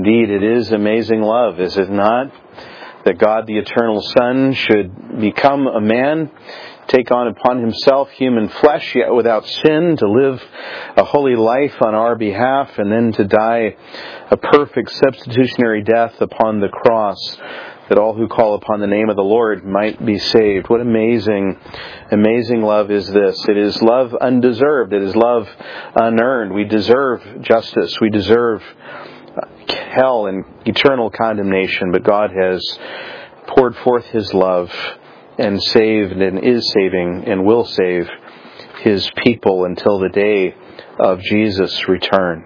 Indeed, it is amazing love, is it not? That God, the eternal Son, should become a man, take on upon Himself human flesh, yet without sin, to live a holy life on our behalf, and then to die a perfect substitutionary death upon the cross, that all who call upon the name of the Lord might be saved. What amazing love is this. It is love undeserved. It is love unearned. We deserve justice. We deserve hell and eternal condemnation, but God has poured forth His love and saved and is saving and will save His people until the day of Jesus' return.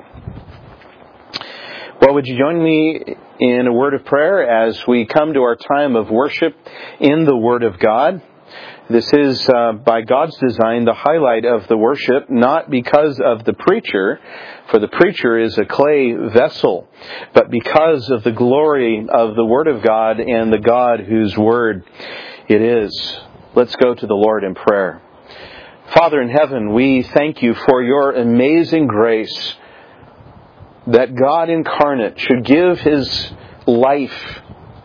Well, would you join me in a word of prayer as we come to our time of worship in the Word of God? This is, by God's design, the highlight of the worship, not because of the preacher, for the preacher is a clay vessel, but because of the glory of the Word of God and the God whose Word it is. Let's go to the Lord in prayer. Father in heaven, we thank You for Your amazing grace, that God incarnate should give His life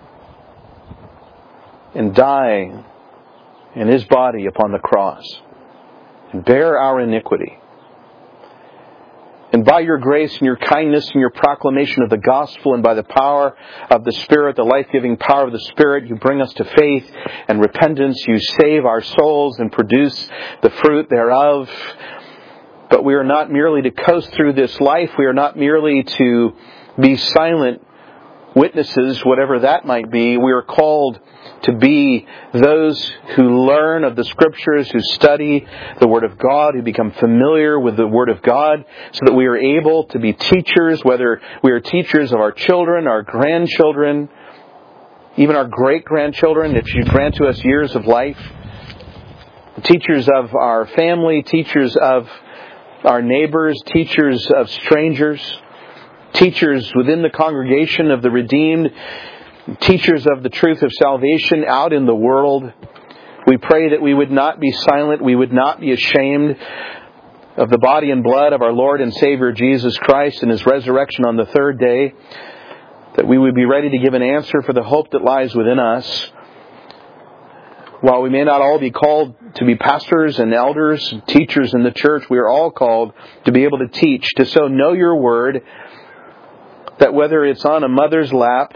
and die in His body upon the cross and bear our iniquity. And by Your grace and Your kindness and Your proclamation of the gospel and by the power of the Spirit, the life-giving power of the Spirit, You bring us to faith and repentance. You save our souls and produce the fruit thereof. But we are not merely to coast through this life. We are not merely to be silent witnesses, whatever that might be. We are called to be those who learn of the Scriptures, who study the Word of God, who become familiar with the Word of God, so that we are able to be teachers, whether we are teachers of our children, our grandchildren, even our great-grandchildren, if You grant to us years of life, teachers of our family, teachers of our neighbors, teachers of strangers, teachers within the congregation of the redeemed, teachers of the truth of salvation out in the world. We pray that we would not be silent, we would not be ashamed of the body and blood of our Lord and Savior Jesus Christ and His resurrection on the third day, that we would be ready to give an answer for the hope that lies within us. While we may not all be called to be pastors and elders and teachers in the church, we are all called to be able to teach, to so know Your Word, that whether it's on a mother's lap,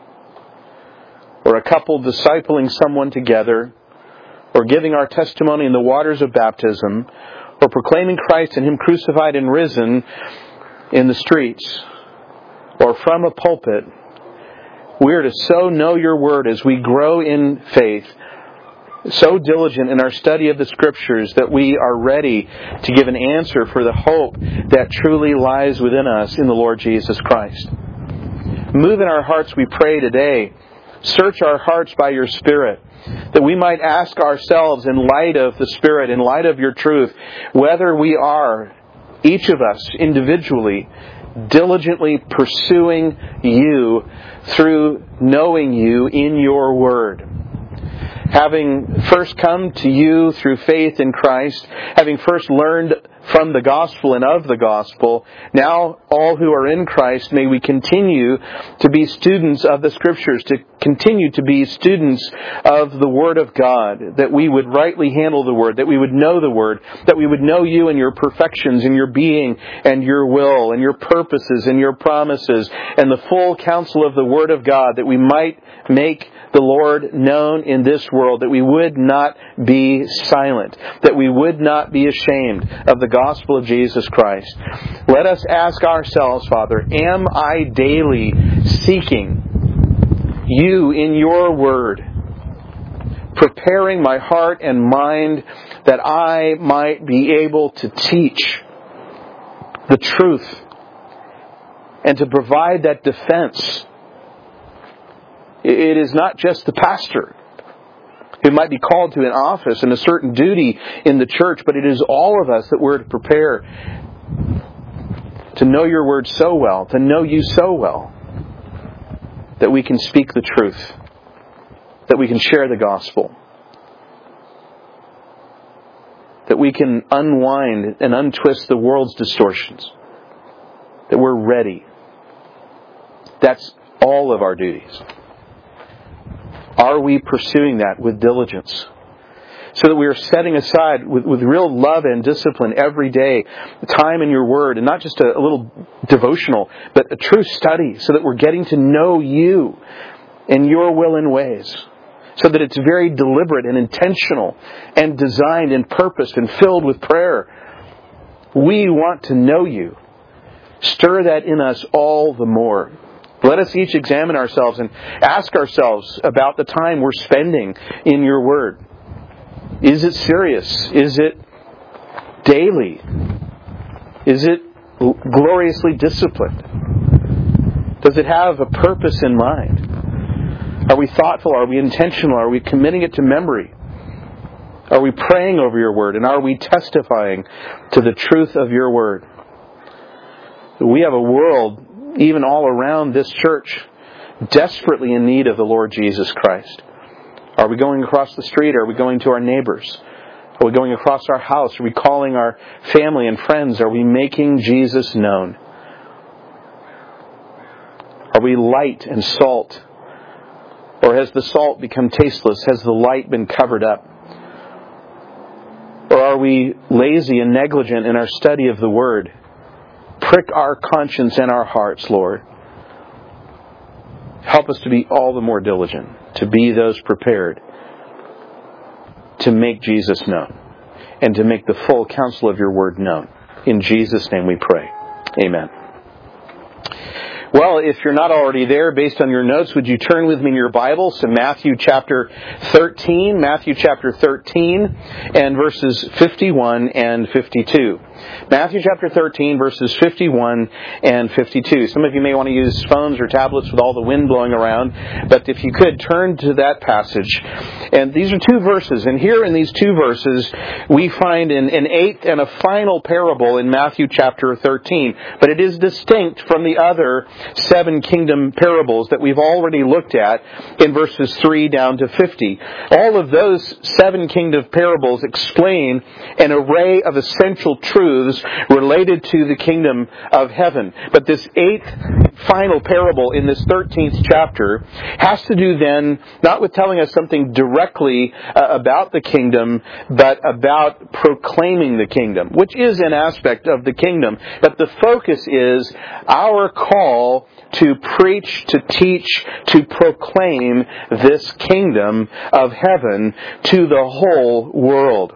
or a couple discipling someone together, or giving our testimony in the waters of baptism, or proclaiming Christ and Him crucified and risen in the streets, or from a pulpit, we are to so know Your Word as we grow in faith, so diligent in our study of the Scriptures that we are ready to give an answer for the hope that truly lies within us in the Lord Jesus Christ. Move in our hearts, we pray today. Search our hearts by Your Spirit, that we might ask ourselves in light of the Spirit, in light of Your truth, whether we are, each of us individually, diligently pursuing You through knowing You in Your Word. Having first come to You through faith in Christ, having first learned from the gospel and of the gospel, now all who are in Christ, may we continue to be students of the Scriptures, to continue to be students of the Word of God, that we would rightly handle the Word, that we would know the Word, that we would know You and Your perfections and Your being and Your will and Your purposes and Your promises and the full counsel of the Word of God, that we might make the Lord known in this world, that we would not be silent, that we would not be ashamed of the gospel of Jesus Christ. Let us ask ourselves, Father, am I daily seeking You in Your Word, preparing my heart and mind that I might be able to teach the truth and to provide that defense? It is not just the pastor who might be called to an office and a certain duty in the church, but it is all of us that we're to prepare to know Your Word so well, to know You so well, that we can speak the truth, that we can share the gospel, that we can unwind and untwist the world's distortions, that we're ready That's all of our duties. Are we pursuing that with diligence? So that we are setting aside with real love and discipline every day, time in your Word, and not just a little devotional, but a true study, so that we're getting to know you and your will and ways. So that it's very deliberate and intentional and designed and purposed and filled with prayer. We want to know you. Stir that in us all the more. Let us each examine ourselves and ask ourselves about the time we're spending in your Word. Is it serious? Is it daily? Is it gloriously disciplined? Does it have a purpose in mind? Are we thoughtful? Are we intentional? Are we committing it to memory? Are we praying over your Word? And are we testifying to the truth of your Word? We have a world, even all around this church, desperately in need of the Lord Jesus Christ. Are we going across the street? Are we going to our neighbors? Are we going across our house? Are we calling our family and friends? Are we making Jesus known? Are we light and salt? Or has the salt become tasteless? Has the light been covered up? Or are we lazy and negligent in our study of the Word? Prick our conscience and our hearts, Lord. Help us to be all the more diligent, to be those prepared to make Jesus known and to make the full counsel of your Word known. In Jesus' name we pray. Amen. Well, if you're not already there, based on your notes, would you turn with me in your Bibles to Matthew chapter 13, and verses 51 and 52. Matthew chapter 13, verses 51 and 52. Some of you may want to use phones or tablets with all the wind blowing around, but if you could, turn to that passage. And these are two verses, and here in these two verses, we find an eighth and a final parable in Matthew chapter 13. But it is distinct from the other 7 kingdom parables that we've already looked at in verses 3 down to 50. All of those 7 kingdom parables explain an array of essential truths related to the kingdom of heaven. But this 8th final parable in this 13th chapter has to do then not with telling us something directly about the kingdom, but about proclaiming the kingdom, which is an aspect of the kingdom. But the focus is our call to preach, to teach, to proclaim this kingdom of heaven to the whole world.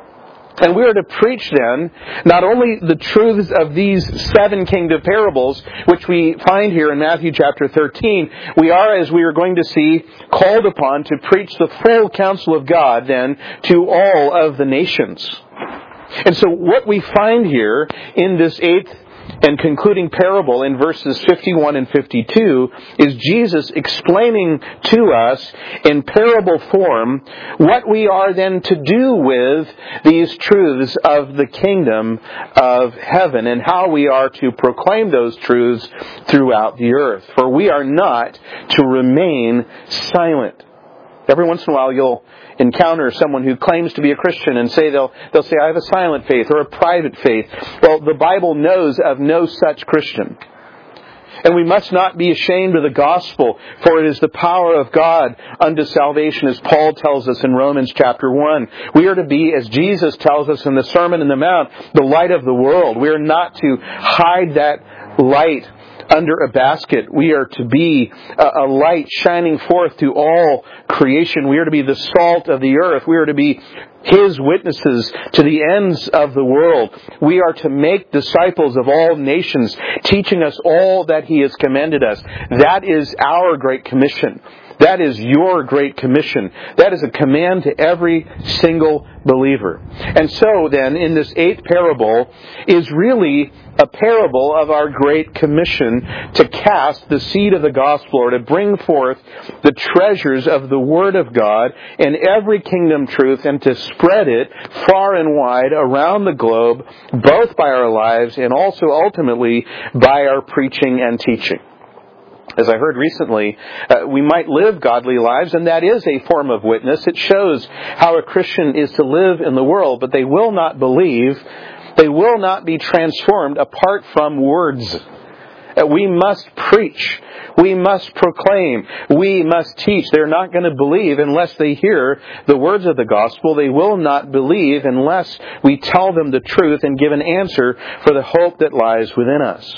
And we are to preach then not only the truths of these 7 kingdom parables, which we find here in Matthew chapter 13, we are, as we are going to see, called upon to preach the full counsel of God then to all of the nations. And so what we find here in this 8th and concluding parable in verses 51 and 52 is Jesus explaining to us in parable form what we are then to do with these truths of the kingdom of heaven and how we are to proclaim those truths throughout the earth. For we are not to remain silent. Every once in a while you'll encounter someone who claims to be a Christian and they'll say, I have a silent faith or a private faith. Well, the Bible knows of no such Christian. And we must not be ashamed of the gospel, for it is the power of God unto salvation, as Paul tells us in Romans chapter 1. We are to be, as Jesus tells us in the Sermon on the Mount, the light of the world. We are not to hide that light under a basket. We are to be a light shining forth to all creation. We are to be the salt of the earth. We are to be His witnesses to the ends of the world. We are to make disciples of all nations, teaching us all that He has commanded us. That is our Great Commission. That is your Great Commission. That is a command to every single believer. And so then, in this 8th parable is really a parable of our Great Commission to cast the seed of the gospel, or to bring forth the treasures of the Word of God in every kingdom truth, and to spread it far and wide around the globe, both by our lives and also ultimately by our preaching and teaching. As I heard recently, we might live godly lives, and that is a form of witness. It shows how a Christian is to live in the world, but they will not believe, they will not be transformed apart from words. We must preach. We must proclaim. We must teach. They're not going to believe unless they hear the words of the gospel. They will not believe unless we tell them the truth and give an answer for the hope that lies within us.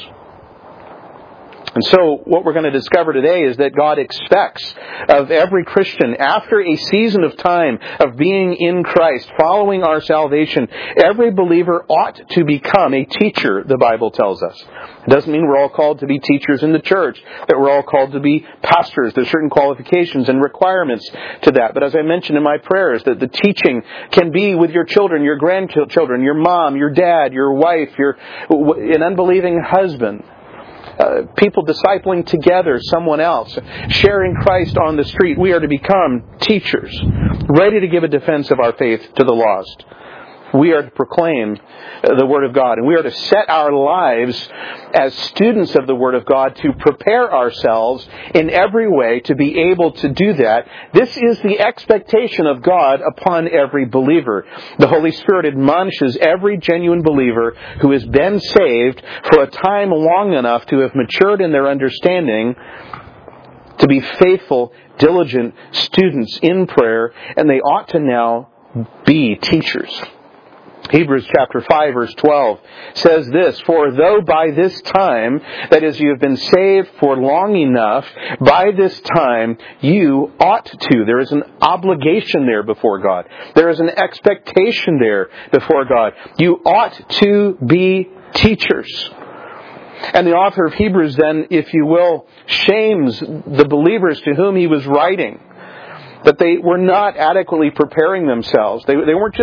And so what we're going to discover today is that God expects of every Christian, after a season of time of being in Christ, following our salvation, every believer ought to become a teacher, the Bible tells us. It doesn't mean we're all called to be teachers in the church, that we're all called to be pastors. There's certain qualifications and requirements to that. But as I mentioned in my prayers, that the teaching can be with your children, your grandchildren, your mom, your dad, your wife, an unbelieving husband. People discipling together someone else, sharing Christ on the street. We are to become teachers, ready to give a defense of our faith to the lost. We are to proclaim the Word of God, and we are to set our lives as students of the Word of God to prepare ourselves in every way to be able to do that. This is the expectation of God upon every believer. The Holy Spirit admonishes every genuine believer who has been saved for a time long enough to have matured in their understanding to be faithful, diligent students in prayer, and they ought to now be teachers. Hebrews chapter 5 verse 12 says this, "For though by this time, that is, you have been saved for long enough, by this time you ought to." There is an obligation there before God. There is an expectation there before God. You ought to be teachers. And the author of Hebrews then, if you will, shames the believers to whom he was writing, that they were not adequately preparing themselves. They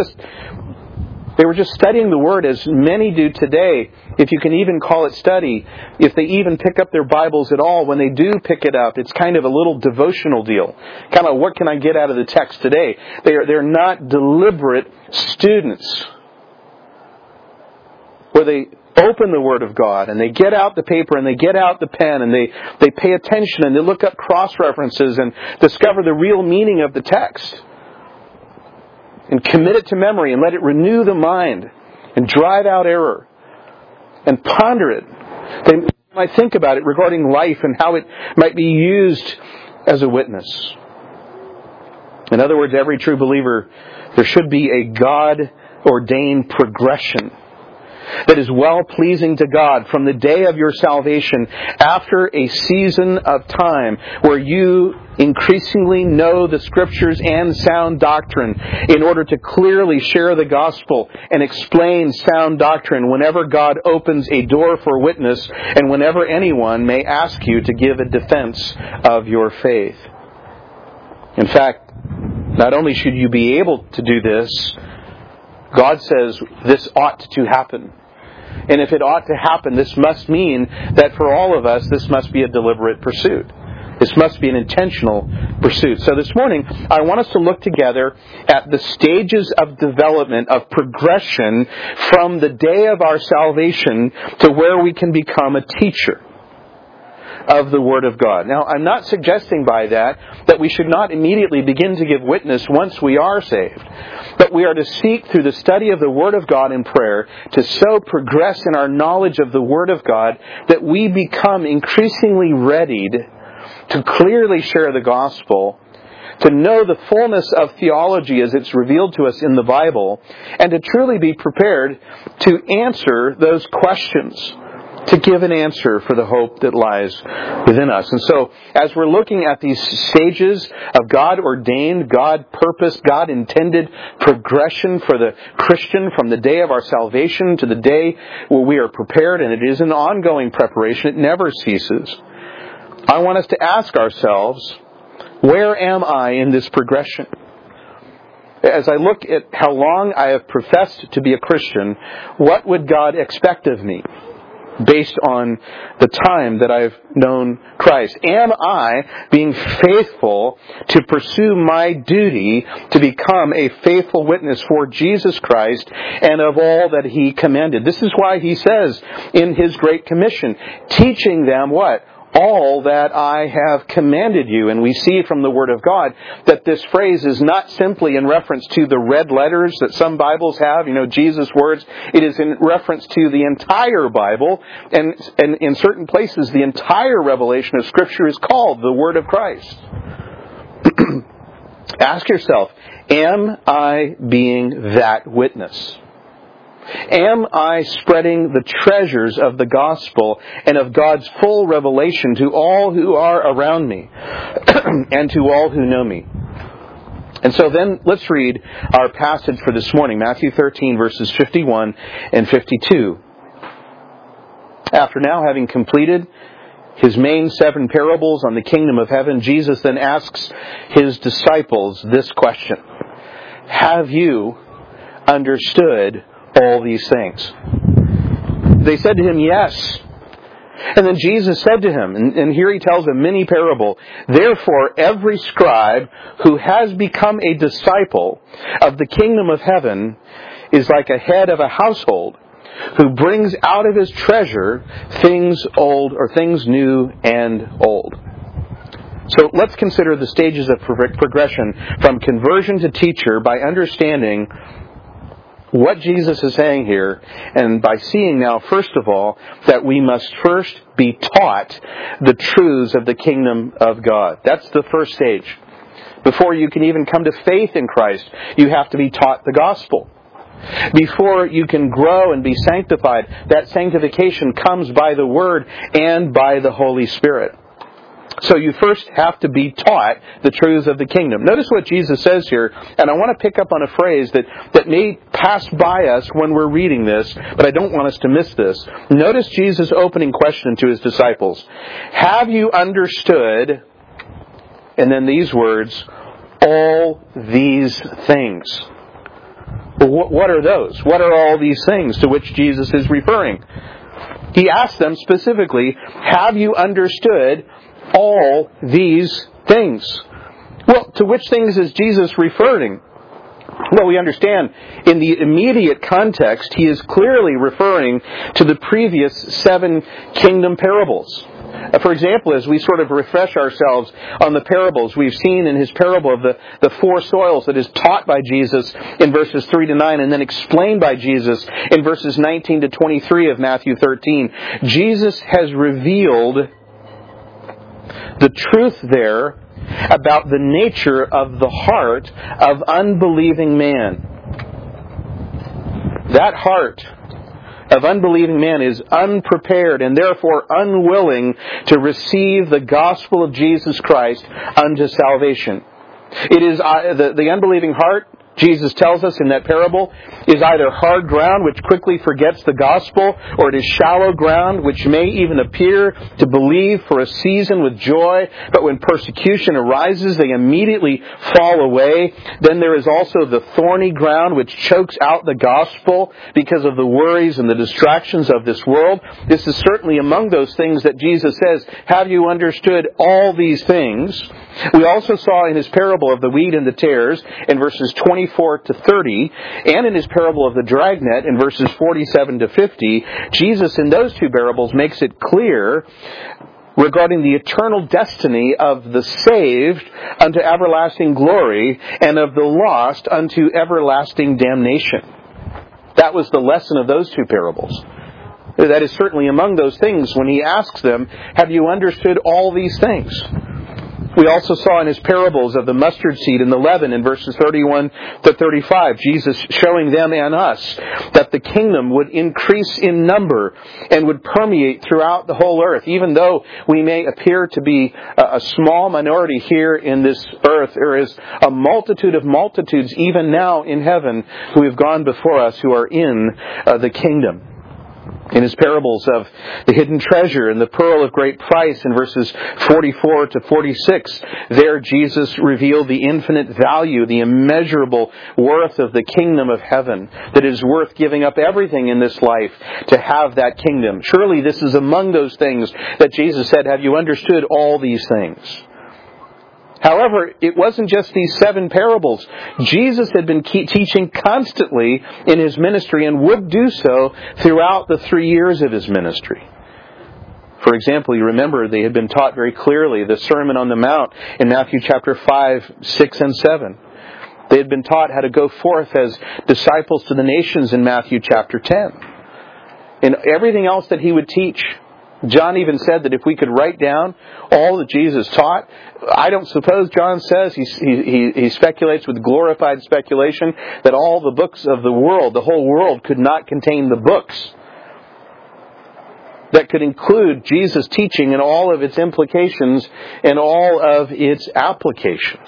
were just studying the Word as many do today, if you can even call it study. If they even pick up their Bibles at all, when they do pick it up, it's kind of a little devotional deal. Kind of, what can I get out of the text today? They're not deliberate students, where they open the Word of God and they get out the paper and they get out the pen and they pay attention and they look up cross-references and discover the real meaning of the text. And commit it to memory and let it renew the mind and drive out error and ponder it. They might think about it regarding life and how it might be used as a witness. In other words, every true believer, there should be a God-ordained progression that is well-pleasing to God from the day of your salvation, after a season of time where you increasingly know the Scriptures and sound doctrine in order to clearly share the gospel and explain sound doctrine whenever God opens a door for witness and whenever anyone may ask you to give a defense of your faith. In fact, not only should you be able to do this, God says this ought to happen. And if it ought to happen, this must mean that for all of us, this must be a deliberate pursuit. This must be an intentional pursuit. So this morning, I want us to look together at the stages of development, of progression from the day of our salvation to where we can become a teacher of the Word of God. Now, I'm not suggesting by that we should not immediately begin to give witness once we are saved. But we are to seek through the study of the Word of God in prayer to so progress in our knowledge of the Word of God that we become increasingly readied to clearly share the gospel, to know the fullness of theology as it's revealed to us in the Bible, and to truly be prepared to answer those questions, to give an answer for the hope that lies within us. And so, as we're looking at these stages of God-ordained, God-purposed, God-intended progression for the Christian from the day of our salvation to the day where we are prepared, and it is an ongoing preparation, it never ceases, I want us to ask ourselves, where am I in this progression? As I look at how long I have professed to be a Christian, what would God expect of me based on the time that I've known Christ? Am I being faithful to pursue my duty to become a faithful witness for Jesus Christ and of all that He commanded? This is why He says in His Great Commission, teaching them what? all that I have commanded you. And we see from the Word of God that this phrase is not simply in reference to the red letters that some Bibles have, Jesus' words. It is in reference to the entire Bible, and in certain places the entire revelation of Scripture is called the Word of Christ. Ask yourself, am I being that witness? Am I spreading the treasures of the gospel and of God's full revelation to all who are around me and to all who know me? And so then let's read our passage for this morning, Matthew 13, verses 51 and 52. After now having completed His main 7 parables on the kingdom of heaven, Jesus then asks His disciples this question: have you understood all these things? They said to Him, yes. And then Jesus said to him, and here He tells a mini parable, therefore every scribe who has become a disciple of the kingdom of heaven is like a head of a household who brings out of his treasure things old or things new and old. So let's consider the stages of progression from conversion to teacher by understanding what Jesus is saying here, and by seeing now, first of all, that we must first be taught the truths of the kingdom of God. That's the first stage. Before you can even come to faith in Christ, you have to be taught the gospel. Before you can grow and be sanctified, that sanctification comes by the Word and by the Holy Spirit. So you first have to be taught the truths of the kingdom. Notice what Jesus says here, and I want to pick up on a phrase that may pass by us when we're reading this, but I don't want us to miss this. Notice Jesus' opening question to His disciples. Have you understood, and then these words, all these things? What are those? What are all these things to which Jesus is referring? He asks them specifically, have you understood all these things? Well, to which things is Jesus referring? Well, we understand in the immediate context, He is clearly referring to the previous 7 kingdom parables. For example, as we sort of refresh ourselves on the parables, we've seen in His parable of the 4 soils that is taught by Jesus in verses 3 to 9 and then explained by Jesus in verses 19 to 23 of Matthew 13. Jesus has revealed the truth there about the nature of the heart of unbelieving man. That heart of unbelieving man is unprepared and therefore unwilling to receive the gospel of Jesus Christ unto salvation. It is the unbelieving heart, Jesus tells us in that parable, is either hard ground which quickly forgets the gospel, or it is shallow ground which may even appear to believe for a season with joy, but when persecution arises they immediately fall away. Then there is also the thorny ground which chokes out the gospel because of the worries and the distractions of this world. This is certainly among those things that Jesus says, have you understood all these things? We also saw in His parable of the wheat and the tares in verses 24 to 30, and in His parable of the dragnet in verses 47 to 50, Jesus in those 2 parables makes it clear regarding the eternal destiny of the saved unto everlasting glory and of the lost unto everlasting damnation. That was the lesson of those 2 parables. That is certainly among those things when He asks them, have you understood all these things? We also saw in His parables of the mustard seed and the leaven in verses 31 to 35, Jesus showing them and us that the kingdom would increase in number and would permeate throughout the whole earth. Even though we may appear to be a small minority here in this earth, there is a multitude of multitudes even now in heaven who have gone before us who are in the kingdom. In His parables of the hidden treasure and the pearl of great price in verses 44 to 46, there Jesus revealed the infinite value, the immeasurable worth of the kingdom of heaven, that it is worth giving up everything in this life to have that kingdom. Surely this is among those things that Jesus said, have you understood all these things? However, it wasn't just these 7 parables. Jesus had been teaching constantly in His ministry and would do so throughout the 3 years of His ministry. For example, you remember they had been taught very clearly the Sermon on the Mount in Matthew chapter 5, 6, and 7. They had been taught how to go forth as disciples to the nations in Matthew chapter 10. And everything else that he would teach. John even said that if we could write down all that Jesus taught, I don't suppose, John says, he speculates with glorified speculation, that all the books of the world, the whole world, could not contain the books that could include Jesus' teaching and all of its implications and all of its applications.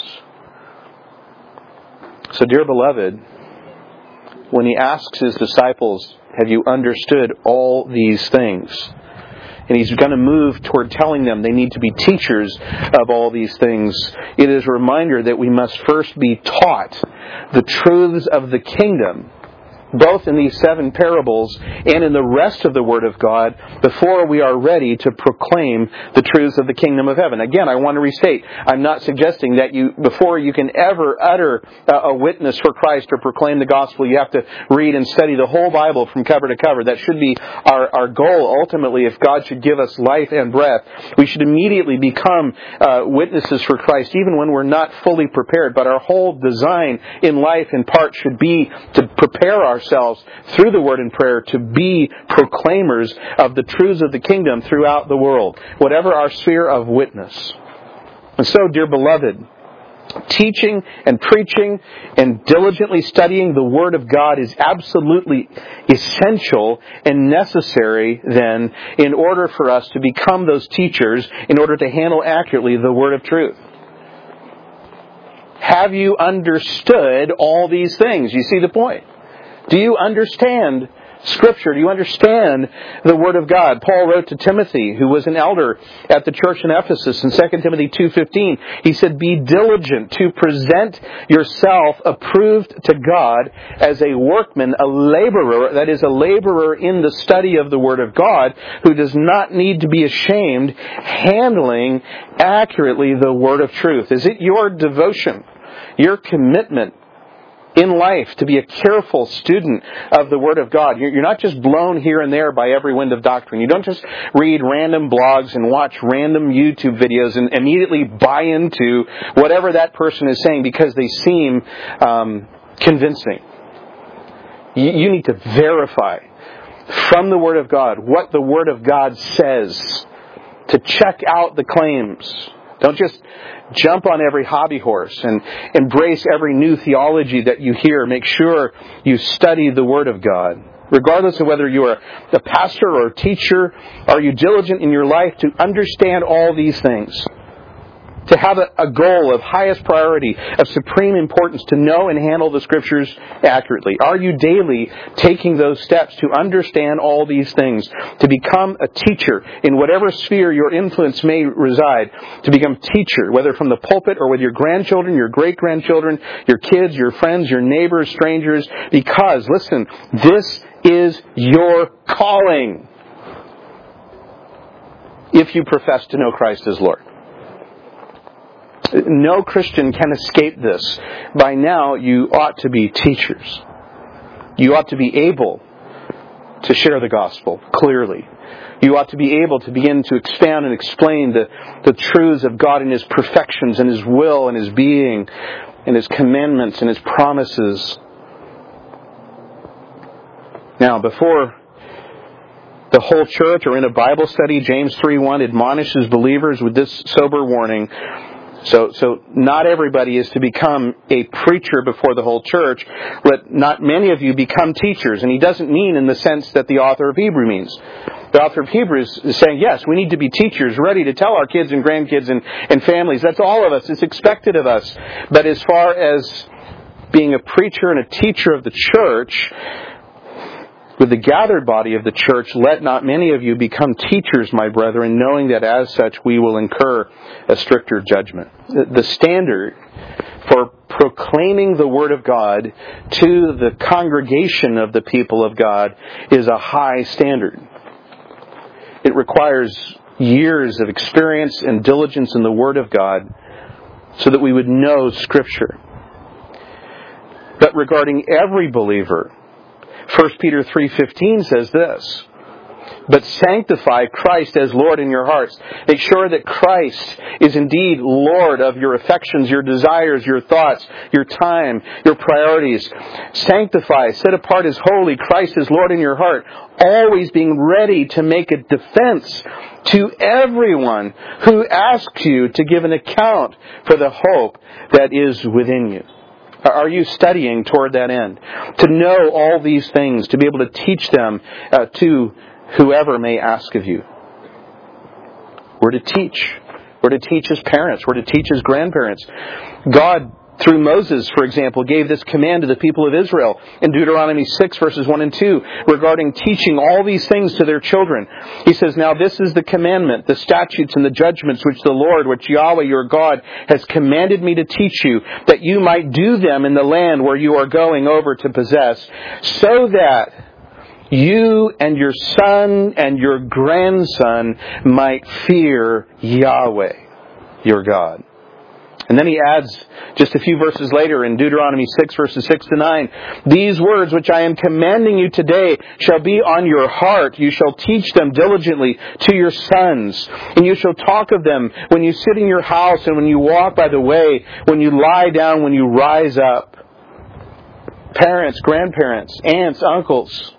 So, dear beloved, when he asks his disciples, have you understood all these things? And he's going to move toward telling them they need to be teachers of all these things. It is a reminder that we must first be taught the truths of the kingdom, both in these 7 parables and in the rest of the Word of God, before we are ready to proclaim the truths of the kingdom of heaven. Again, I want to restate, I'm not suggesting that before you can ever utter a witness for Christ or proclaim the gospel, you have to read and study the whole Bible from cover to cover. That should be our goal ultimately. If God should give us life and breath, we should immediately become witnesses for Christ, even when we're not fully prepared. But our whole design in life, in part, should be to prepare ourselves through the Word and prayer to be proclaimers of the truths of the kingdom throughout the world, whatever our sphere of witness. And so, dear beloved, teaching and preaching and diligently studying the Word of God is absolutely essential and necessary then in order for us to become those teachers, in order to handle accurately the Word of truth. Have you understood all these things? You see the point? Do you understand Scripture? Do you understand the Word of God? Paul wrote to Timothy, who was an elder at the church in Ephesus, in 2 Timothy 2:15. He said, be diligent to present yourself approved to God as a workman, a laborer, that is, a laborer in the study of the Word of God, who does not need to be ashamed, handling accurately the Word of truth. Is it your devotion, your commitment in life to be a careful student of the Word of God? You're not just blown here and there by every wind of doctrine. You don't just read random blogs and watch random YouTube videos and immediately buy into whatever that person is saying because they seem convincing. You need to verify from the Word of God what the Word of God says, to check out the claims. Don't just jump on every hobby horse and embrace every new theology that you hear. Make sure you study the Word of God. Regardless of whether you are a pastor or a teacher, are you diligent in your life to understand all these things? To have a goal of highest priority, of supreme importance, to know and handle the Scriptures accurately. Are you daily taking those steps to understand all these things? To become a teacher in whatever sphere your influence may reside. To become a teacher, whether from the pulpit or with your grandchildren, your great-grandchildren, your kids, your friends, your neighbors, strangers. Because, listen, this is your calling, if you profess to know Christ as Lord. No Christian can escape this. By now, you ought to be teachers. You ought to be able to share the gospel clearly. You ought to be able to begin to expound and explain the truths of God and His perfections and His will and His being and His commandments and His promises. Now, before the whole church or in a Bible study, James 3:1 admonishes believers with this sober warning. So not everybody is to become a preacher before the whole church. Let not many of you become teachers. And he doesn't mean in the sense that the author of Hebrews means. The author of Hebrews is saying, yes, we need to be teachers, ready to tell our kids and grandkids and families. That's all of us. It's expected of us. But as far as being a preacher and a teacher of the church, with the gathered body of the church, let not many of you become teachers, my brethren, knowing that as such we will incur a stricter judgment. The standard for proclaiming the Word of God to the congregation of the people of God is a high standard. It requires years of experience and diligence in the Word of God so that we would know Scripture. But regarding every believer, 1 Peter 3:15 says this, But sanctify Christ as Lord in your hearts. Make sure that Christ is indeed Lord of your affections, your desires, your thoughts, your time, your priorities. Sanctify, set apart as holy, Christ as Lord in your heart. Always being ready to make a defense to everyone who asks you to give an account for the hope that is within you. Are you studying toward that end? To know all these things, to be able to teach them to whoever may ask of you. We're to teach. We're to teach as parents. We're to teach as grandparents. God, through Moses, for example, gave this command to the people of Israel in Deuteronomy 6, verses 1 and 2, regarding teaching all these things to their children. He says, now this is the commandment, the statutes and the judgments which the Lord, which Yahweh your God, has commanded me to teach you, that you might do them in the land where you are going over to possess, so that you and your son and your grandson might fear Yahweh, your God. And then he adds, just a few verses later in Deuteronomy 6, verses 6 to 9, these words which I am commanding you today shall be on your heart. You shall teach them diligently to your sons. And you shall talk of them when you sit in your house and when you walk by the way, when you lie down, when you rise up. Parents, grandparents, aunts, uncles.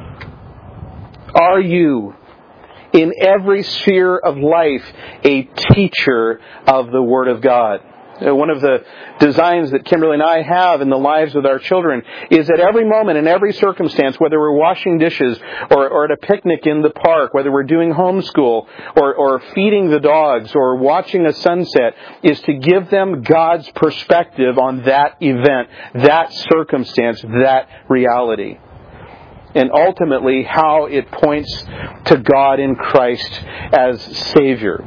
Are you, in every sphere of life, a teacher of the Word of God? One of the designs that Kimberly and I have in the lives of our children is at every moment, in every circumstance, whether we're washing dishes or at a picnic in the park, whether we're doing homeschool or feeding the dogs or watching a sunset, is to give them God's perspective on that event, that circumstance, that reality. And ultimately, how it points to God in Christ as Savior.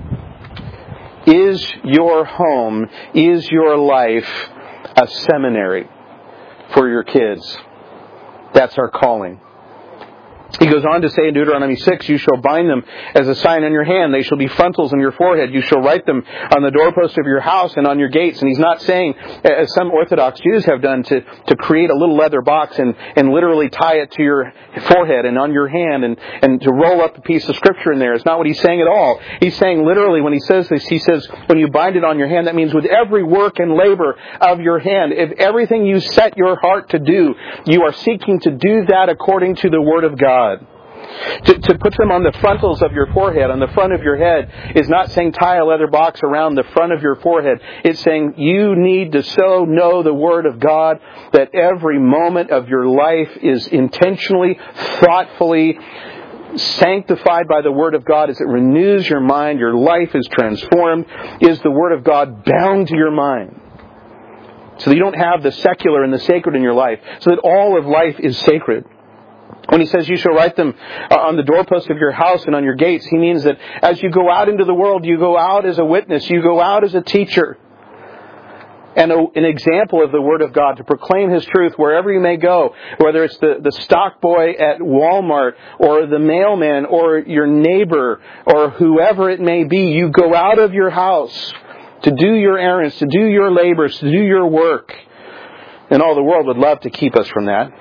Is your home, is your life a seminary for your kids? That's our calling. He goes on to say in Deuteronomy 6, you shall bind them as a sign on your hand. They shall be frontals on your forehead. You shall write them on the doorpost of your house and on your gates. And he's not saying, as some Orthodox Jews have done, to create a little leather box and literally tie it to your forehead and on your hand and to roll up a piece of Scripture in there. It's not what he's saying at all. He's saying literally when he says this, he says, when you bind it on your hand, that means with every work and labor of your hand. If everything you set your heart to do, you are seeking to do that according to the Word of God. To put them on the frontals of your forehead, on the front of your head, is not saying tie a leather box around the front of your forehead. It's saying you need to so know the Word of God that every moment of your life is intentionally, thoughtfully sanctified by the Word of God as it renews your mind. Your life is transformed. Is the Word of God bound to your mind? So that you don't have the secular and the sacred in your life. So that all of life is sacred. When he says you shall write them on the doorpost of your house and on your gates, he means that as you go out into the world, you go out as a witness, you go out as a teacher, and an example of the Word of God to proclaim His truth wherever you may go, whether it's the stock boy at Walmart or the mailman or your neighbor or whoever it may be. You go out of your house to do your errands, to do your labors, to do your work. And all the world would love to keep us from that.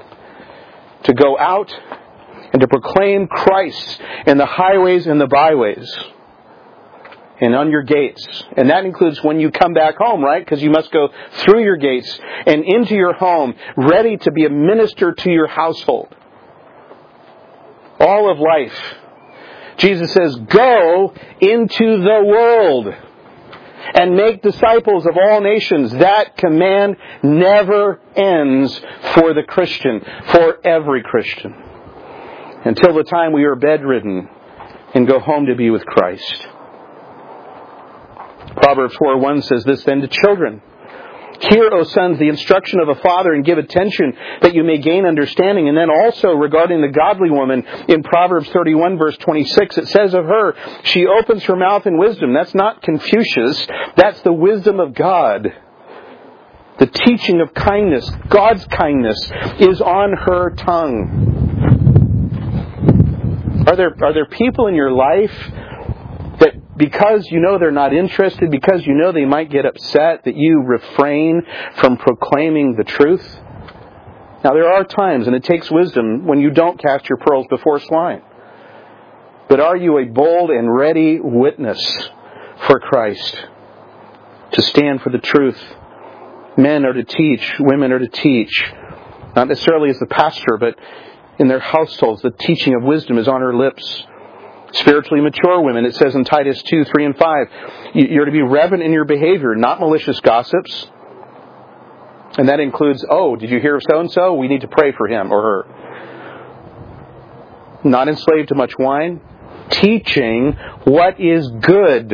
To go out and to proclaim Christ in the highways and the byways and on your gates. And that includes when you come back home, right? Because you must go through your gates and into your home, ready to be a minister to your household. All of life. Jesus says, go into the world and make disciples of all nations. That command never ends for the Christian, for every Christian, until the time we are bedridden and go home to be with Christ. Proverbs 4:1 says this then to children. Hear, O sons, the instruction of a father, and give attention that you may gain understanding. And then also regarding the godly woman, in Proverbs 31, verse 26, it says of her, she opens her mouth in wisdom. That's not Confucius. That's the wisdom of God. The teaching of kindness, God's kindness, is on her tongue. Are there people in your life that because you know they're not interested, because you know they might get upset, that you refrain from proclaiming the truth? Now there are times, and it takes wisdom, when you don't cast your pearls before swine. But are you a bold and ready witness for Christ? To stand for the truth. Men are to teach, women are to teach. Not necessarily as the pastor, but in their households. The teaching of wisdom is on her lips. Spiritually mature women, it says in Titus 2, 3, and 5, you're to be reverent in your behavior, not malicious gossips. And that includes, oh, did you hear of so-and-so? We need to pray for him or her. Not enslaved to much wine. Teaching what is good,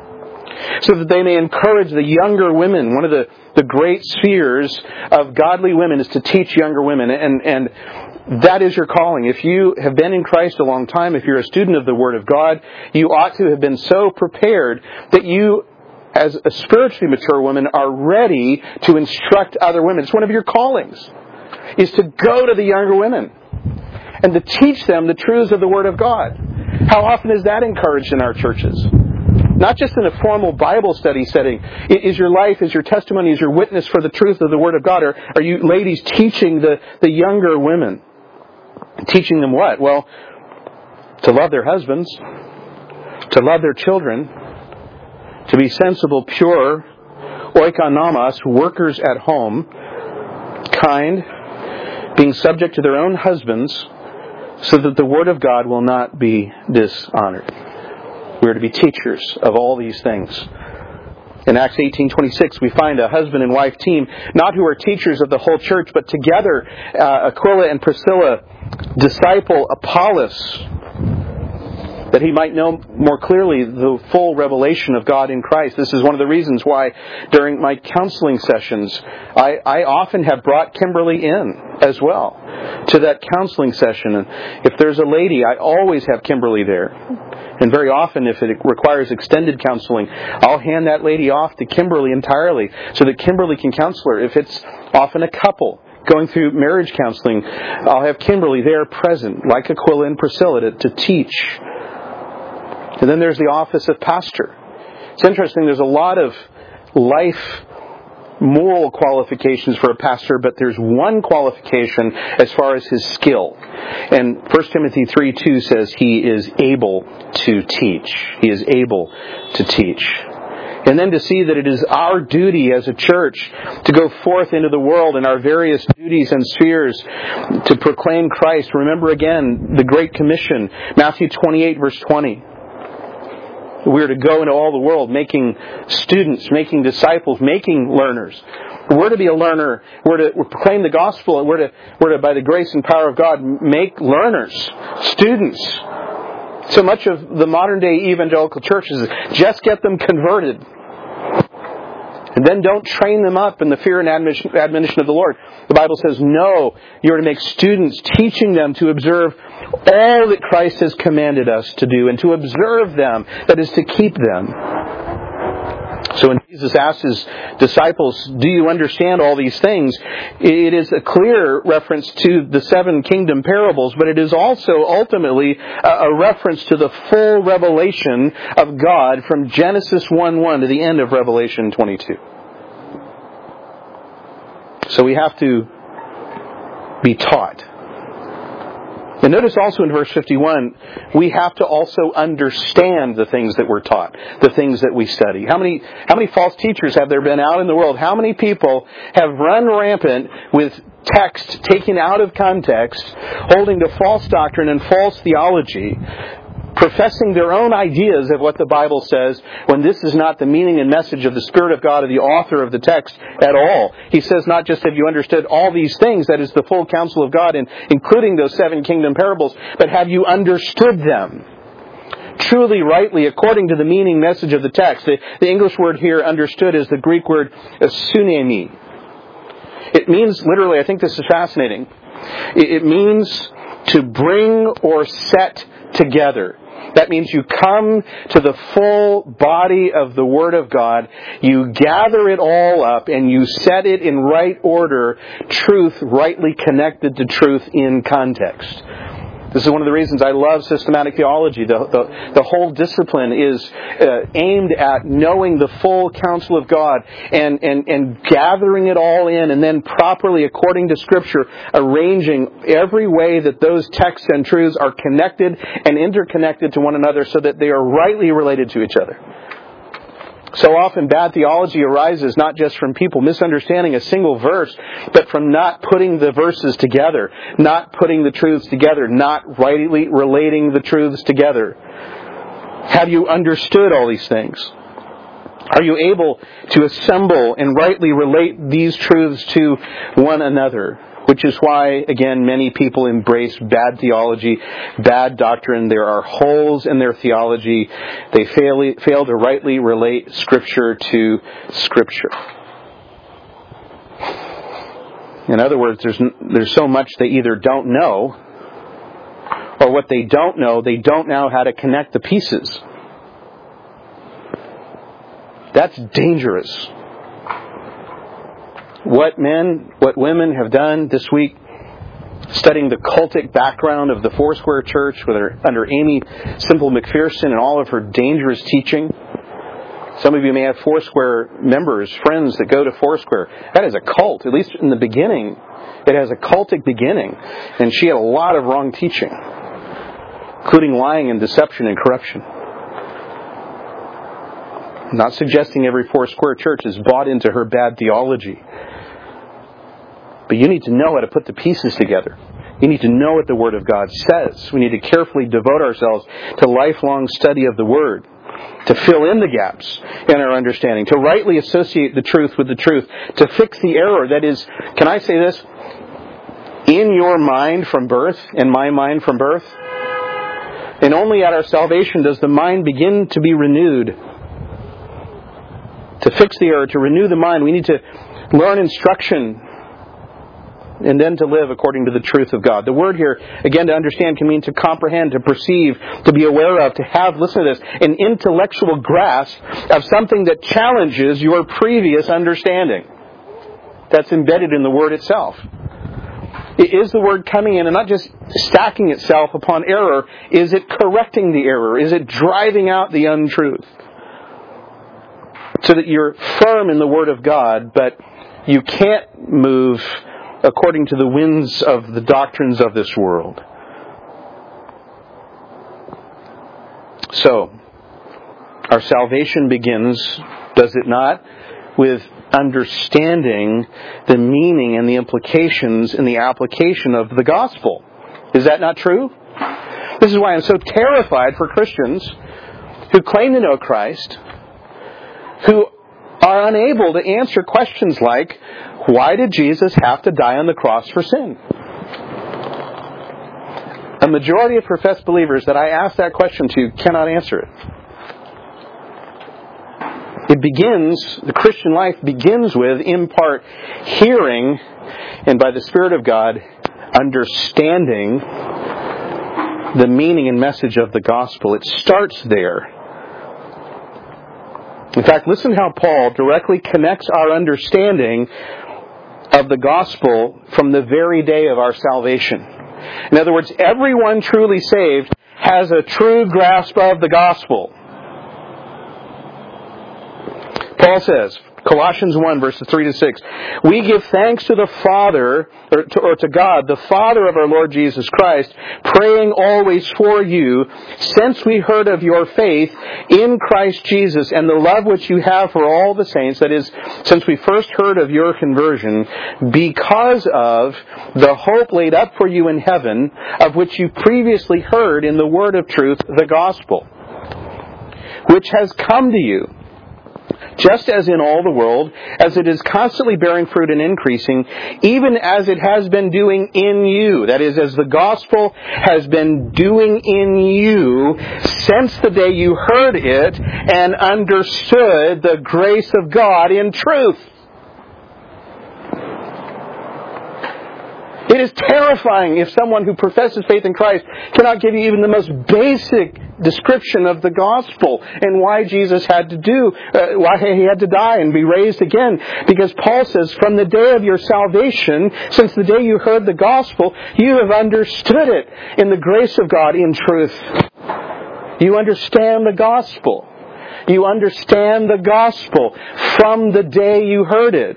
so that they may encourage the younger women. One of the great spheres of godly women is to teach younger women. And that is your calling. If you have been in Christ a long time, if you're a student of the Word of God, you ought to have been so prepared that you, as a spiritually mature woman, are ready to instruct other women. It's one of your callings, is to go to the younger women and to teach them the truths of the Word of God. How often is that encouraged in our churches? Not just in a formal Bible study setting. Is your life, is your testimony, is your witness for the truth of the Word of God? Or are you ladies teaching the younger women? Teaching them what? Well, to love their husbands, to love their children, to be sensible, pure, oikonomos, workers at home, kind, being subject to their own husbands, so that the Word of God will not be dishonored. We are to be teachers of all these things. In Acts 18:26, we find a husband and wife team, not who are teachers of the whole church, but together, Aquila and Priscilla disciple Apollos, that he might know more clearly the full revelation of God in Christ. This is one of the reasons why during my counseling sessions, I often have brought Kimberly in as well to that counseling session. And if there's a lady, I always have Kimberly there. And very often, if it requires extended counseling, I'll hand that lady off to Kimberly entirely so that Kimberly can counsel her. If it's often a couple going through marriage counseling, I'll have Kimberly there present, like Aquila and Priscilla, to teach. And then there's the office of pastor. It's interesting, there's a lot of life moral qualifications for a pastor, but there's one qualification as far as his skill. And 1 Timothy 3:2 says he is able to teach. He is able to teach. And then to see that it is our duty as a church to go forth into the world in our various duties and spheres to proclaim Christ. Remember again the Great Commission, Matthew 28 verse 20. We're to go into all the world making students, making disciples, making learners. We're to be a learner. We're to proclaim the gospel. And we're to, by the grace and power of God, make learners, students. So much of the modern day evangelical church is just get them converted. And then don't train them up in the fear and admonition of the Lord. The Bible says, no, you're to make students, teaching them to observe all that Christ has commanded us to do, and to observe them, that is, to keep them. So when Jesus asked His disciples, do you understand all these things? It is a clear reference to the 7 kingdom parables, but it is also ultimately a reference to the full revelation of God from Genesis 1:1 to the end of Revelation 22. So we have to be taught. And notice also in verse 51, we have to also understand the things that we're taught, the things that we study. How many false teachers have there been out in the world? How many people have run rampant with text taken out of context, holding to false doctrine and false theology, professing their own ideas of what the Bible says, when this is not the meaning and message of the Spirit of God or the author of the text at all. He says not just have you understood all these things, that is the full counsel of God, including those 7 kingdom parables, but have you understood them truly, rightly, according to the meaning message of the text. The English word here, understood, is the Greek word sunemi. It means, literally, I think this is fascinating, it means to bring or set together. That means you come to the full body of the Word of God, you gather it all up, and you set it in right order, truth rightly connected to truth in context. This is one of the reasons I love systematic theology. The whole discipline is aimed at knowing the full counsel of God and gathering it all in, and then properly, according to Scripture, arranging every way that those texts and truths are connected and interconnected to one another so that they are rightly related to each other. So often bad theology arises not just from people misunderstanding a single verse, but from not putting the verses together, not putting the truths together, not rightly relating the truths together. Have you understood all these things? Are you able to assemble and rightly relate these truths to one another? Which is why, again, many people embrace bad theology, bad doctrine. There are holes in their theology. They fail to rightly relate Scripture to Scripture. In other words, there's so much they either don't know, or what they don't know how to connect the pieces. That's dangerous. What men, what women have done this week, studying the cultic background of the Foursquare Church under Amy Simple McPherson and all of her dangerous teaching. Some of you may have Foursquare members, friends that go to Foursquare. That is a cult, at least in the beginning. It has a cultic beginning. And she had a lot of wrong teaching, including lying and deception and corruption. I'm not suggesting every Foursquare church is bought into her bad theology. But you need to know how to put the pieces together. You need to know what the Word of God says. We need to carefully devote ourselves to lifelong study of the Word, to fill in the gaps in our understanding, to rightly associate the truth with the truth, to fix the error. That is, can I say this? In your mind from birth, in my mind from birth, and only at our salvation does the mind begin to be renewed. To fix the error, to renew the mind, we need to learn instruction and then to live according to the truth of God. The word here, again, to understand can mean to comprehend, to perceive, to be aware of, to have, listen to this, an intellectual grasp of something that challenges your previous understanding. That's embedded in the word itself. Is the word coming in and not just stacking itself upon error? Is it correcting the error? Is it driving out the untruth? So that you're firm in the Word of God, but you can't move according to the winds of the doctrines of this world. So, our salvation begins, does it not, with understanding the meaning and the implications and the application of the gospel. Is that not true? This is why I'm so terrified for Christians who claim to know Christ, who are unable to answer questions like, why did Jesus have to die on the cross for sin? A majority of professed believers that I ask that question to cannot answer it. The Christian life begins with, in part, hearing, and by the Spirit of God, understanding the meaning and message of the gospel. It starts there. In fact, listen how Paul directly connects our understanding of the gospel from the very day of our salvation. In other words, everyone truly saved has a true grasp of the gospel. Paul says, Colossians 1, verses 3 to 6, we give thanks to the Father, or to God, the Father of our Lord Jesus Christ, praying always for you, since we heard of your faith in Christ Jesus and the love which you have for all the saints, that is, since we first heard of your conversion, because of the hope laid up for you in heaven, of which you previously heard in the word of truth, the gospel, which has come to you, just as in all the world, as it is constantly bearing fruit and increasing, even as it has been doing in you. That is, as the gospel has been doing in you since the day you heard it and understood the grace of God in truth. It is terrifying if someone who professes faith in Christ cannot give you even the most basic description of the gospel and why Jesus had to why he had to die and be raised again. Because Paul says, from the day of your salvation, since the day you heard the gospel, you have understood it in the grace of God in truth. You understand the gospel. You understand the gospel from the day you heard it.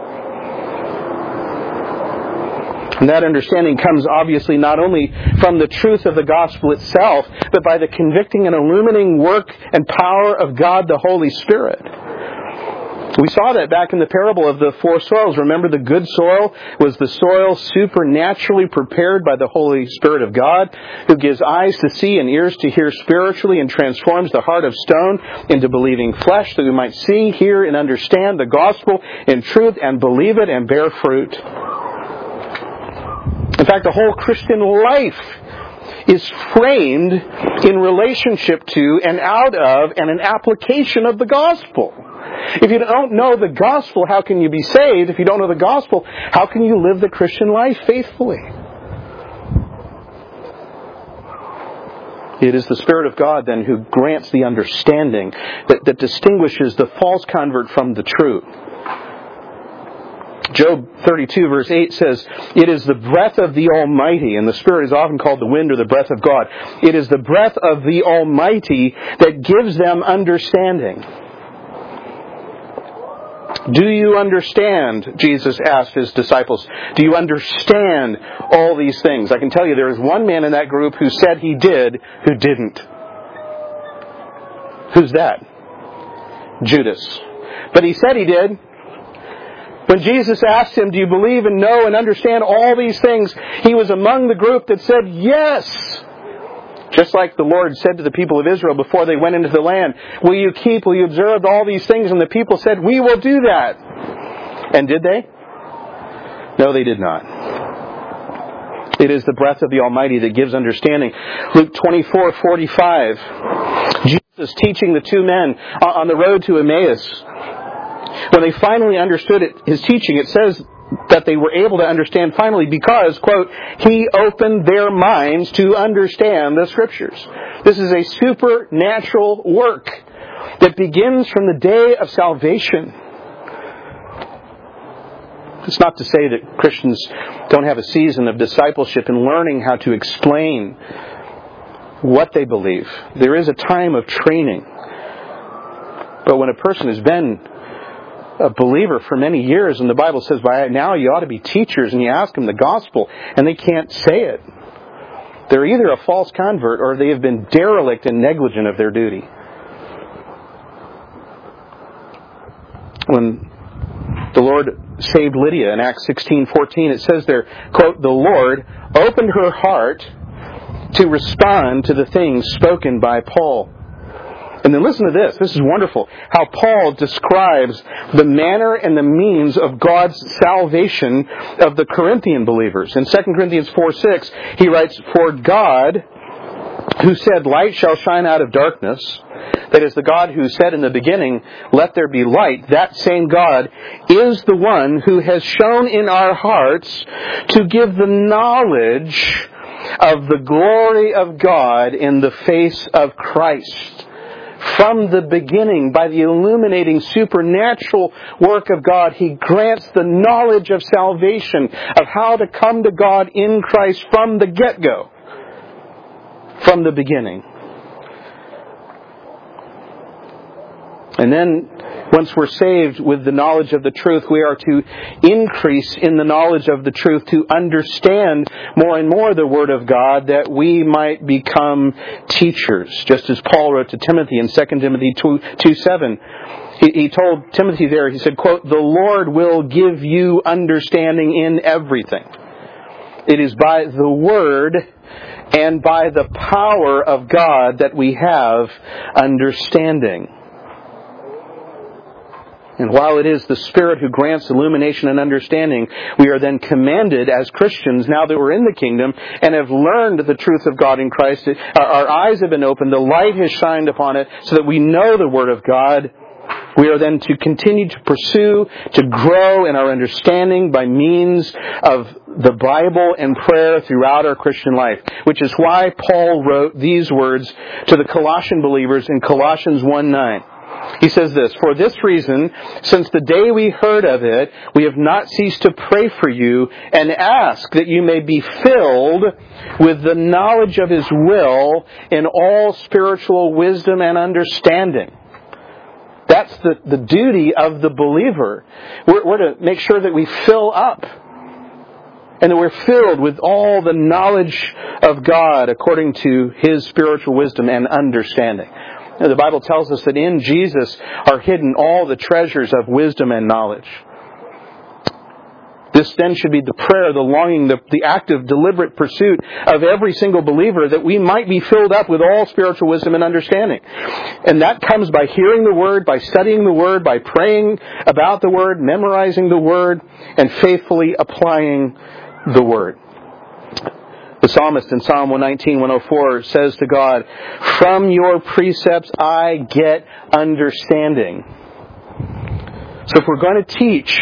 And that understanding comes obviously not only from the truth of the gospel itself, but by the convicting and illuminating work and power of God the Holy Spirit. We saw that back in the parable of the 4 soils. Remember, the good soil was the soil supernaturally prepared by the Holy Spirit of God, who gives eyes to see and ears to hear spiritually and transforms the heart of stone into believing flesh, that we might see, hear, and understand the gospel in truth and believe it and bear fruit. In fact, the whole Christian life is framed in relationship to and out of and an application of the gospel. If you don't know the gospel, how can you be saved? If you don't know the gospel, how can you live the Christian life faithfully? It is the Spirit of God then who grants the understanding that distinguishes the false convert from the true. Job 32 verse 8 says, "It is the breath of the Almighty," and the Spirit is often called the wind or the breath of God. "It is the breath of the Almighty that gives them understanding." Do you understand? Jesus asked his disciples. Do you understand all these things? I can tell you there is one man in that group who said he did, who didn't. Who's that? Judas. But he said he did. When Jesus asked him, do you believe and know and understand all these things? He was among the group that said yes. Just like the Lord said to the people of Israel before they went into the land, will you observe all these things? And the people said, we will do that. And did they? No, they did not. It is the breath of the Almighty that gives understanding. Luke 24:45. Jesus teaching the 2 men on the road to Emmaus. When they finally understood his teaching, it says that they were able to understand finally because, quote, he opened their minds to understand the Scriptures. This is a supernatural work that begins from the day of salvation. It's not to say that Christians don't have a season of discipleship and learning how to explain what they believe. There is a time of training. But when a person has been a believer for many years, and the Bible says by now you ought to be teachers, and you ask them the gospel and they can't say it, they're either a false convert or they have been derelict and negligent of their duty. When the Lord saved Lydia in Acts 16:14, it says there, quote, the Lord opened her heart to respond to the things spoken by Paul. And then listen to this. This is wonderful. How Paul describes the manner and the means of God's salvation of the Corinthian believers. In 2 Corinthians 4:6, he writes, for God, who said, light shall shine out of darkness, that is, the God who said in the beginning, let there be light, that same God is the one who has shone in our hearts to give the knowledge of the glory of God in the face of Christ. From the beginning, by the illuminating supernatural work of God, He grants the knowledge of salvation, of how to come to God in Christ from the get-go, from the beginning. And then, once we're saved with the knowledge of the truth, we are to increase in the knowledge of the truth, to understand more and more the Word of God, that we might become teachers. Just as Paul wrote to Timothy in 2 Timothy 2:7. He told Timothy there, he said, quote, the Lord will give you understanding in everything. It is by the Word and by the power of God that we have understanding. And while it is the Spirit who grants illumination and understanding, we are then commanded as Christians, now that we're in the kingdom and have learned the truth of God in Christ, our eyes have been opened, the light has shined upon it so that we know the Word of God. We are then to continue to pursue, to grow in our understanding by means of the Bible and prayer throughout our Christian life, which is why Paul wrote these words to the Colossian believers in Colossians 1:9. He says this, "For this reason, since the day we heard of it, we have not ceased to pray for you and ask that you may be filled with the knowledge of His will in all spiritual wisdom and understanding." That's the duty of the believer. We're to make sure that we fill up and that we're filled with all the knowledge of God according to His spiritual wisdom and understanding. The Bible tells us that in Jesus are hidden all the treasures of wisdom and knowledge. This then should be the prayer, the longing, the active, deliberate pursuit of every single believer, that we might be filled up with all spiritual wisdom and understanding. And that comes by hearing the Word, by studying the Word, by praying about the Word, memorizing the Word, and faithfully applying the Word. The psalmist in Psalm 119, 104 says to God, "From your precepts I get understanding." So if we're going to teach,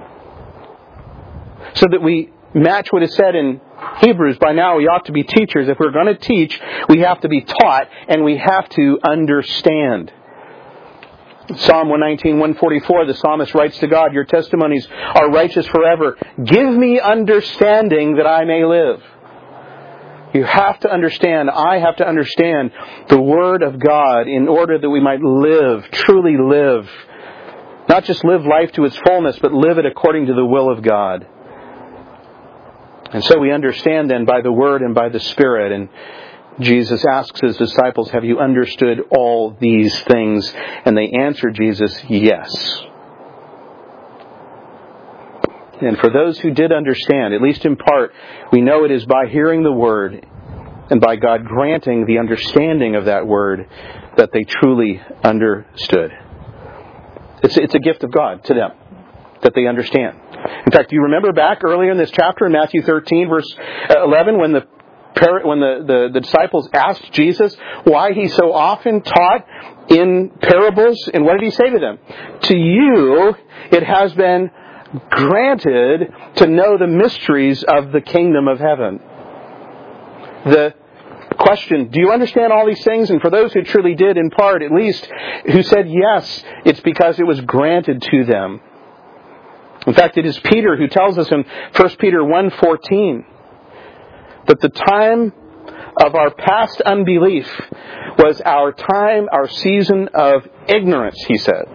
so that we match what is said in Hebrews, by now we ought to be teachers. If we're going to teach, we have to be taught and we have to understand. Psalm 119, 144, the psalmist writes to God, "Your testimonies are righteous forever. Give me understanding that I may live." You have to understand, I have to understand the Word of God in order that we might live, truly live. Not just live life to its fullness, but live it according to the will of God. And so we understand then by the Word and by the Spirit. And Jesus asks His disciples, "Have you understood all these things?" And they answer Jesus, "Yes." And for those who did understand, at least in part, we know it is by hearing the Word and by God granting the understanding of that Word that they truly understood. It's a gift of God to them that they understand. In fact, do you remember back earlier in this chapter in Matthew 13, verse 11, when the disciples asked Jesus why He so often taught in parables? And what did He say to them? "To you it has been granted to know the mysteries of the kingdom of heaven." The question, do you understand all these things? And for those who truly did, in part at least, who said yes, it's because it was granted to them. In fact, it is Peter who tells us in 1 Peter 1:14 that the time of our past unbelief was our time, our season of ignorance, he said.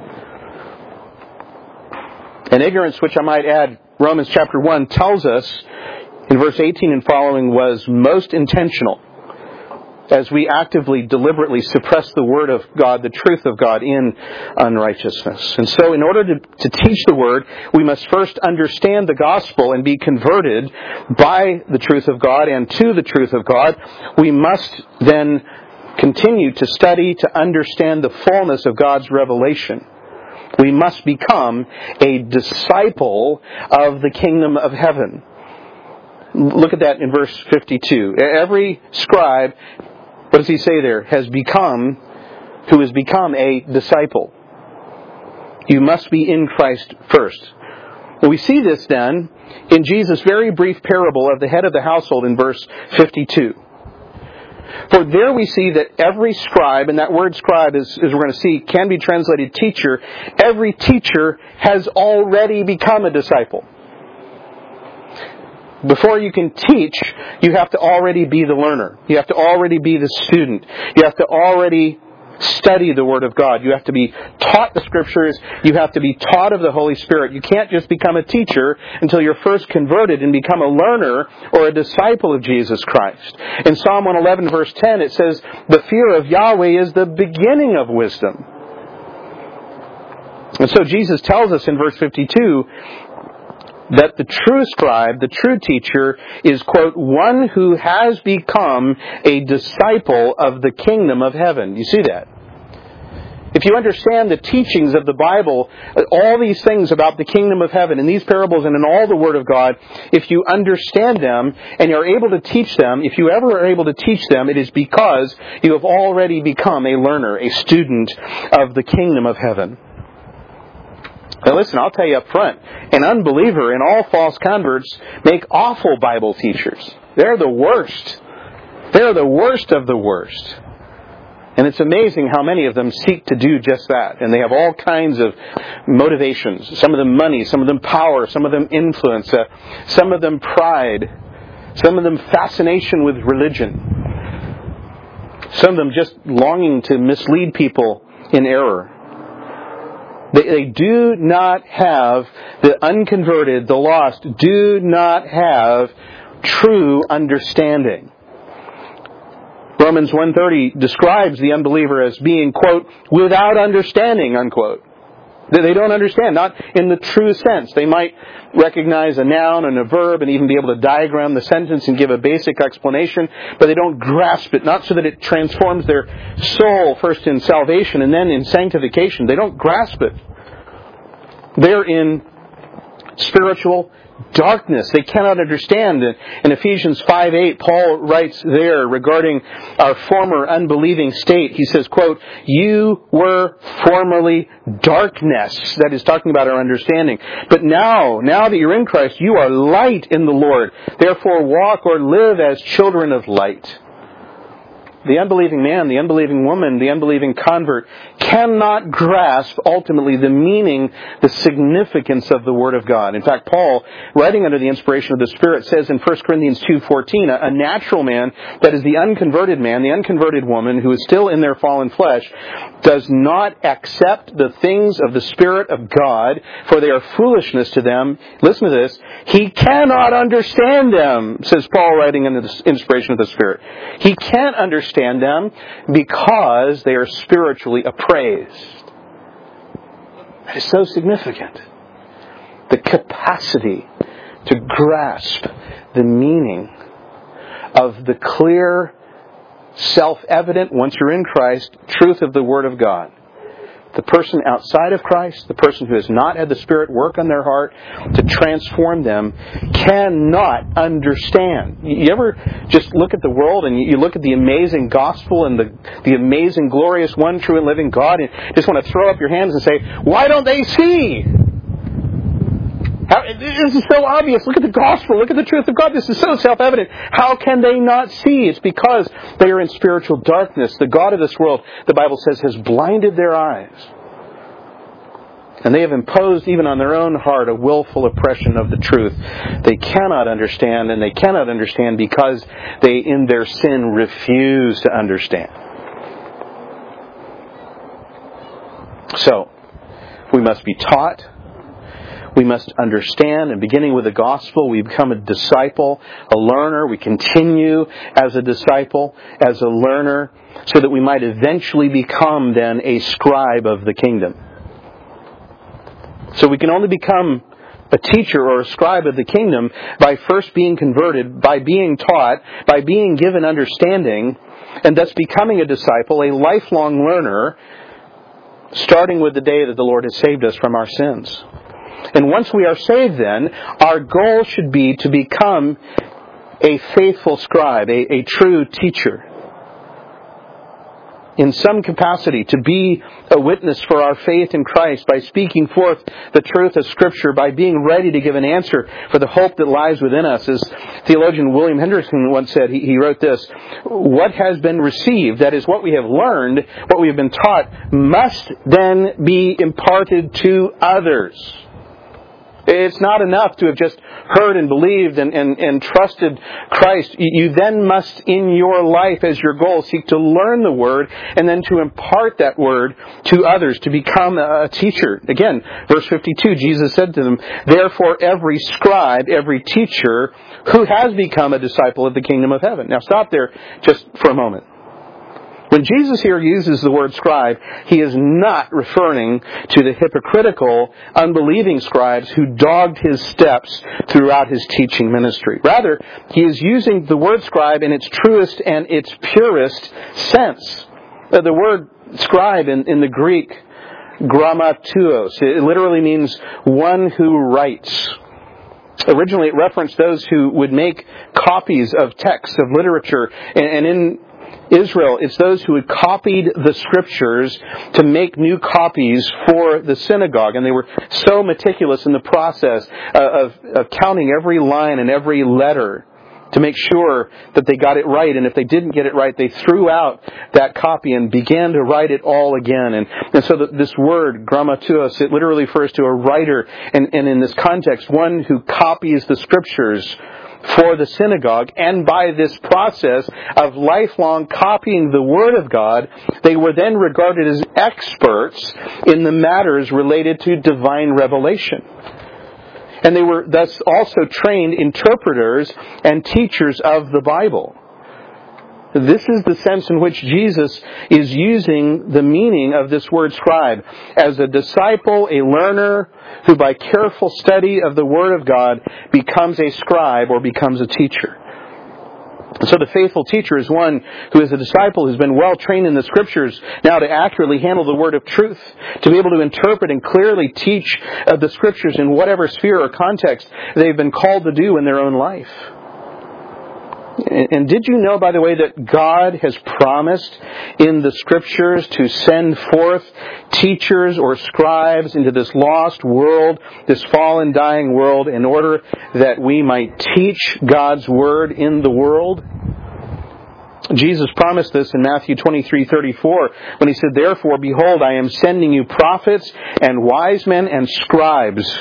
And ignorance, which I might add, Romans chapter 1 tells us in verse 18 and following, was most intentional, as we actively, deliberately suppress the Word of God, the truth of God, in unrighteousness. And so in order to teach the Word, we must first understand the gospel and be converted by the truth of God and to the truth of God. We must then continue to study to understand the fullness of God's revelation. We must become a disciple of the kingdom of heaven. Look at that in verse 52. Every scribe, what does he say there? Who has become a disciple. You must be in Christ first. We see this then in Jesus' very brief parable of the head of the household in verse 52. For there we see that every scribe, and that word scribe, as we're going to see, can be translated teacher. Every teacher has already become a disciple. Before you can teach, you have to already be the learner. You have to already be the student. You have to already study the Word of God. You have to be taught the Scriptures. You have to be taught of the Holy Spirit. You can't just become a teacher until you're first converted and become a learner or a disciple of Jesus Christ. In Psalm 111 verse 10 it says, "The fear of Yahweh is the beginning of wisdom." And so Jesus tells us in verse 52 that the true scribe, the true teacher, is, quote, one who has become a disciple of the kingdom of heaven. You see that? If you understand the teachings of the Bible, all these things about the kingdom of heaven, in these parables and in all the Word of God, if you understand them and you're able to teach them, if you ever are able to teach them, it is because you have already become a learner, a student of the kingdom of heaven. Now listen, I'll tell you up front, an unbeliever and all false converts make awful Bible teachers. They're the worst. They're the worst of the worst. And it's amazing how many of them seek to do just that. And they have all kinds of motivations. Some of them money, some of them power, some of them influence, some of them pride, some of them fascination with religion. Some of them just longing to mislead people in error. They do not have, the unconverted, the lost, do not have true understanding. Romans 1:30 describes the unbeliever as being, quote, without understanding, unquote. They don't understand, not in the true sense. They might recognize a noun and a verb and even be able to diagram the sentence and give a basic explanation, but they don't grasp it, not so that it transforms their soul first in salvation and then in sanctification. They don't grasp it. They're in spiritual darkness. They cannot understand. In Ephesians 5:8, Paul writes there regarding our former unbelieving state. He says, quote, you were formerly darkness. That is talking about our understanding. But now that you're in Christ, you are light in the Lord. Therefore walk or live as children of light. The unbelieving man, the unbelieving woman, the unbelieving convert cannot grasp ultimately the meaning, the significance of the Word of God. In fact, Paul, writing under the inspiration of the Spirit, says in 1 Corinthians 2:14, a natural man, that is the unconverted man, the unconverted woman who is still in their fallen flesh, does not accept the things of the Spirit of God, for they are foolishness to them. Listen to this. He cannot understand them, says Paul, writing under the inspiration of the Spirit. He can't understand them because they are spiritually appraised. That is so significant. The capacity to grasp the meaning of the clear, self-evident, once you're in Christ, truth of the Word of God. The person outside of Christ, the person who has not had the Spirit work on their heart to transform them, cannot understand. You ever just look at the world and you look at the amazing gospel and the amazing, glorious, one true and living God and just want to throw up your hands and say, why don't they see? This is so obvious. Look at the gospel. Look at the truth of God. This is so self-evident. How can they not see? It's because they are in spiritual darkness. The God of this world, the Bible says, has blinded their eyes. And they have imposed even on their own heart a willful oppression of the truth. They cannot understand, and they cannot understand because they, in their sin, refuse to understand. So, we must be taught. We must understand, and beginning with the gospel, we become a disciple, a learner. We continue as a disciple, as a learner, so that we might eventually become then a scribe of the kingdom. So we can only become a teacher or a scribe of the kingdom by first being converted, by being taught, by being given understanding, and thus becoming a disciple, a lifelong learner, starting with the day that the Lord has saved us from our sins. And once we are saved then, our goal should be to become a faithful scribe, a true teacher. In some capacity, to be a witness for our faith in Christ by speaking forth the truth of Scripture, by being ready to give an answer for the hope that lies within us. As theologian William Hendrickson once said, he wrote this, what has been received, that is what we have learned, what we have been taught, must then be imparted to others. It's not enough to have just heard and believed and trusted Christ. You then must, in your life as your goal, seek to learn the Word and then to impart that Word to others, to become a teacher. Again, verse 52, Jesus said to them, therefore every scribe, every teacher who has become a disciple of the kingdom of heaven. Now stop there just for a moment. When Jesus here uses the word scribe, he is not referring to the hypocritical, unbelieving scribes who dogged his steps throughout his teaching ministry. Rather, he is using the word scribe in its truest and its purest sense. The word scribe in the Greek, grammateuos, it literally means one who writes. Originally, it referenced those who would make copies of texts, of literature, and in Israel, it's those who had copied the Scriptures to make new copies for the synagogue. And they were so meticulous in the process of counting every line and every letter to make sure that they got it right. And if they didn't get it right, they threw out that copy and began to write it all again. And so this word, grammateos, it literally refers to a writer. And in this context, one who copies the Scriptures for the synagogue. And by this process of lifelong copying the Word of God, they were then regarded as experts in the matters related to divine revelation. And they were thus also trained interpreters and teachers of the Bible. This is the sense in which Jesus is using the meaning of this word scribe as a disciple, a learner, who by careful study of the Word of God becomes a scribe or becomes a teacher. So the faithful teacher is one who is a disciple who's been well trained in the Scriptures now to accurately handle the word of truth, to be able to interpret and clearly teach the Scriptures in whatever sphere or context they've been called to do in their own life. And did you know, by the way, that God has promised in the Scriptures to send forth teachers or scribes into this lost world, this fallen, dying world, in order that we might teach God's Word in the world? Jesus promised this in Matthew 23:34 when He said, "Therefore, behold, I am sending you prophets and wise men and scribes.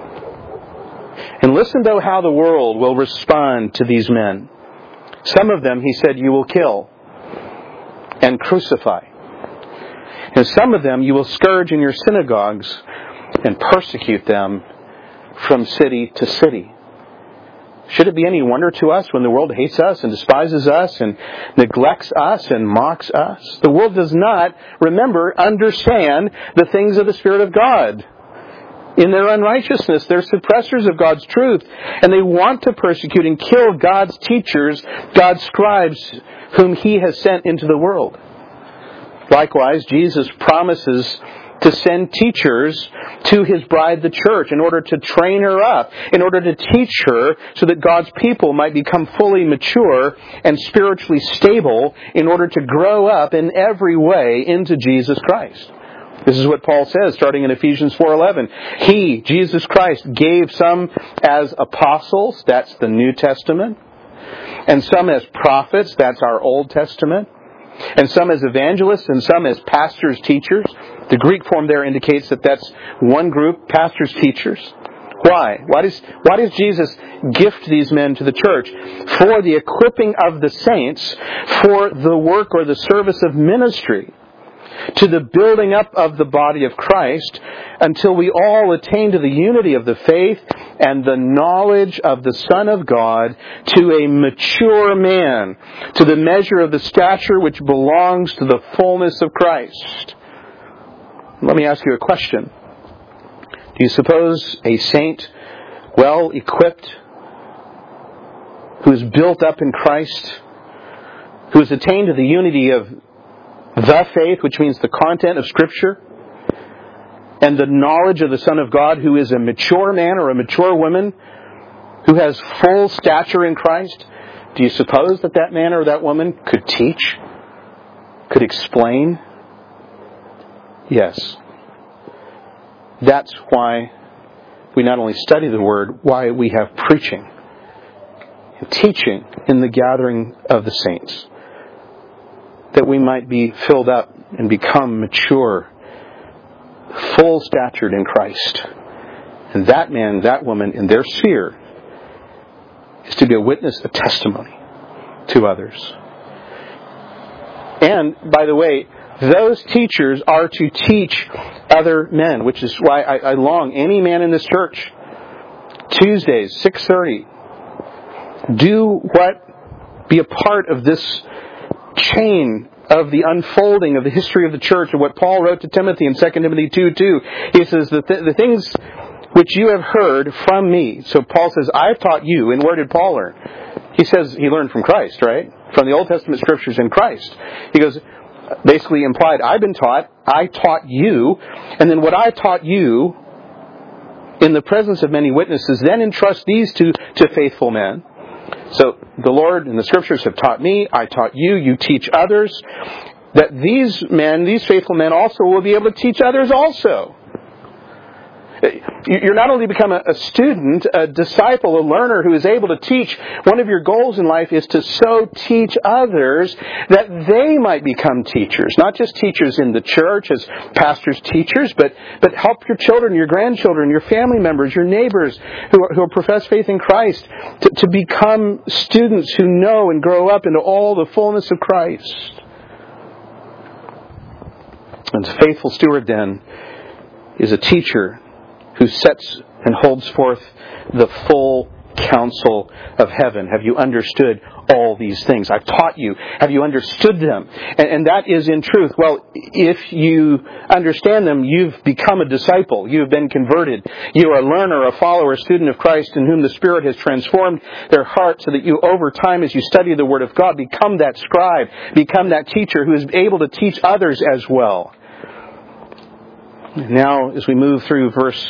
And listen, though, how the world will respond to these men. Some of them," He said, "you will kill and crucify. And some of them you will scourge in your synagogues and persecute them from city to city." Should it be any wonder to us when the world hates us and despises us and neglects us and mocks us? The world does not, remember, understand the things of the Spirit of God. In their unrighteousness, they're suppressors of God's truth, and they want to persecute and kill God's teachers, God's scribes, whom He has sent into the world. Likewise, Jesus promises to send teachers to His bride, the church, in order to train her up, in order to teach her so that God's people might become fully mature and spiritually stable in order to grow up in every way into Jesus Christ. This is what Paul says, starting in Ephesians 4:11. He, Jesus Christ, gave some as apostles, that's the New Testament, and some as prophets, that's our Old Testament, and some as evangelists, and some as pastors, teachers. The Greek form there indicates that that's one group, pastors, teachers. Why? Why does Jesus gift these men to the church? For the equipping of the saints, for the work or the service of ministry, to the building up of the body of Christ, until we all attain to the unity of the faith and the knowledge of the Son of God, to a mature man, to the measure of the stature which belongs to the fullness of Christ. Let me ask you a question. Do you suppose a saint, well equipped, who is built up in Christ, who has attained to the unity of the faith, which means the content of Scripture, and the knowledge of the Son of God, who is a mature man or a mature woman, who has full stature in Christ, do you suppose that that man or that woman could teach? Could explain? Yes. That's why we not only study the Word, why we have preaching and teaching in the gathering of the saints, that we might be filled up and become mature, full-statured in Christ. And that man, that woman, in their sphere, is to be a witness, a testimony to others. And, by the way, those teachers are to teach other men, which is why I long any man in this church, Tuesdays, 6:30, be a part of this chain of the unfolding of the history of the church, of what Paul wrote to Timothy in 2 Timothy 2:2. He says, the things which you have heard from me. So Paul says, I've taught you. And where did Paul learn? He says he learned from Christ, right? From the Old Testament Scriptures in Christ. He goes, basically implied, I've been taught, I taught you, and then what I taught you in the presence of many witnesses, then entrust these to faithful men. So the Lord and the Scriptures have taught me, I taught you, you teach others, that these men, these faithful men also will be able to teach others also. You're not only become a student, a disciple, a learner who is able to teach. One of your goals in life is to so teach others that they might become teachers. Not just teachers in the church as pastors' teachers, but help your children, your grandchildren, your family members, your neighbors who profess faith in Christ to become students who know and grow up into all the fullness of Christ. And a faithful steward then is a teacher who sets and holds forth the full counsel of heaven. Have you understood all these things? I've taught you. Have you understood them? And that is in truth. Well, if you understand them, you've become a disciple. You have been converted. You are a learner, a follower, a student of Christ in whom the Spirit has transformed their heart so that you, over time, as you study the Word of God, become that scribe, become that teacher who is able to teach others as well. Now, as we move through verse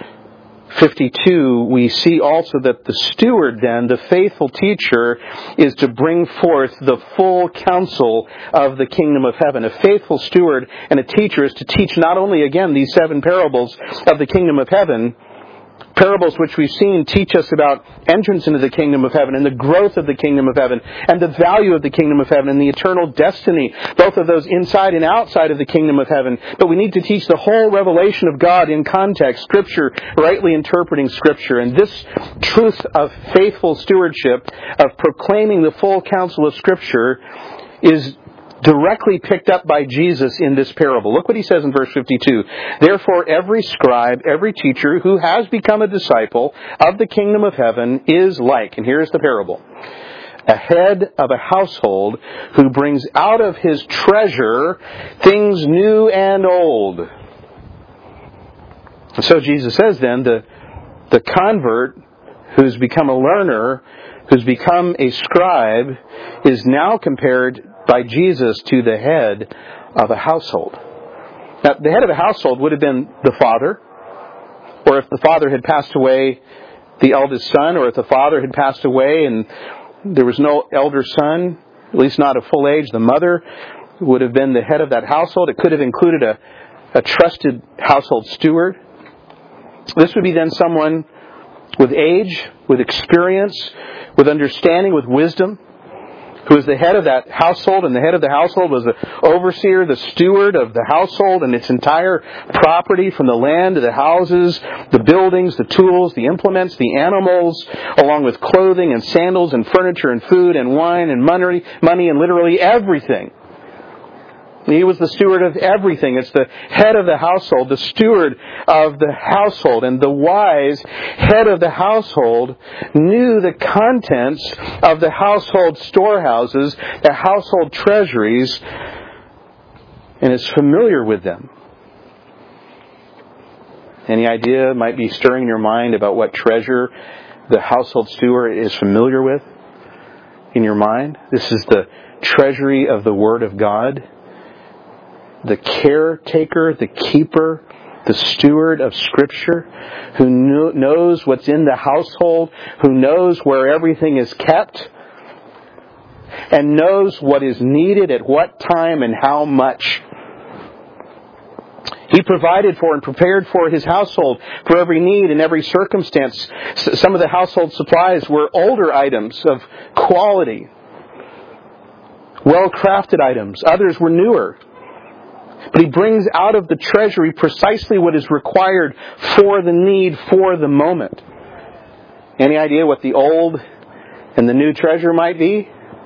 52, we see also that the steward then, the faithful teacher, is to bring forth the full counsel of the kingdom of heaven. A faithful steward and a teacher is to teach not only, again, these 7 parables of the kingdom of heaven, parables which we've seen teach us about entrance into the kingdom of heaven and the growth of the kingdom of heaven and the value of the kingdom of heaven and the eternal destiny, both of those inside and outside of the kingdom of heaven. But we need to teach the whole revelation of God in context, Scripture, rightly interpreting Scripture. And this truth of faithful stewardship, of proclaiming the full counsel of Scripture, is directly picked up by Jesus in this parable. Look what he says in verse 52. Therefore, every scribe, every teacher who has become a disciple of the kingdom of heaven is like, and here's the parable, a head of a household who brings out of his treasure things new and old. And so Jesus says then, the convert who's become a learner, who's become a scribe, is now compared by Jesus to the head of a household. Now, the head of a household would have been the father, or if the father had passed away, the eldest son, or if the father had passed away and there was no elder son, at least not of full age, the mother would have been the head of that household. It could have included a trusted household steward. This would be then someone with age, with experience, with understanding, with wisdom, who is the head of that household, and the head of the household was the overseer, the steward of the household and its entire property, from the land to the houses, the buildings, the tools, the implements, the animals, along with clothing and sandals and furniture and food and wine and money and literally everything. He was the steward of everything. It's the head of the household, the steward of the household. And the wise head of the household knew the contents of the household storehouses, the household treasuries, and is familiar with them. Any idea might be stirring in your mind about what treasure the household steward is familiar with in your mind? This is the treasury of the Word of God. The caretaker, the keeper, the steward of Scripture, who knows what's in the household, who knows where everything is kept, and knows what is needed at what time and how much. He provided for and prepared for his household for every need and every circumstance. Some of the household supplies were older items of quality, well-crafted items. Others were newer. But he brings out of the treasury precisely what is required for the need, for the moment. Any idea what the old and the new treasure might be?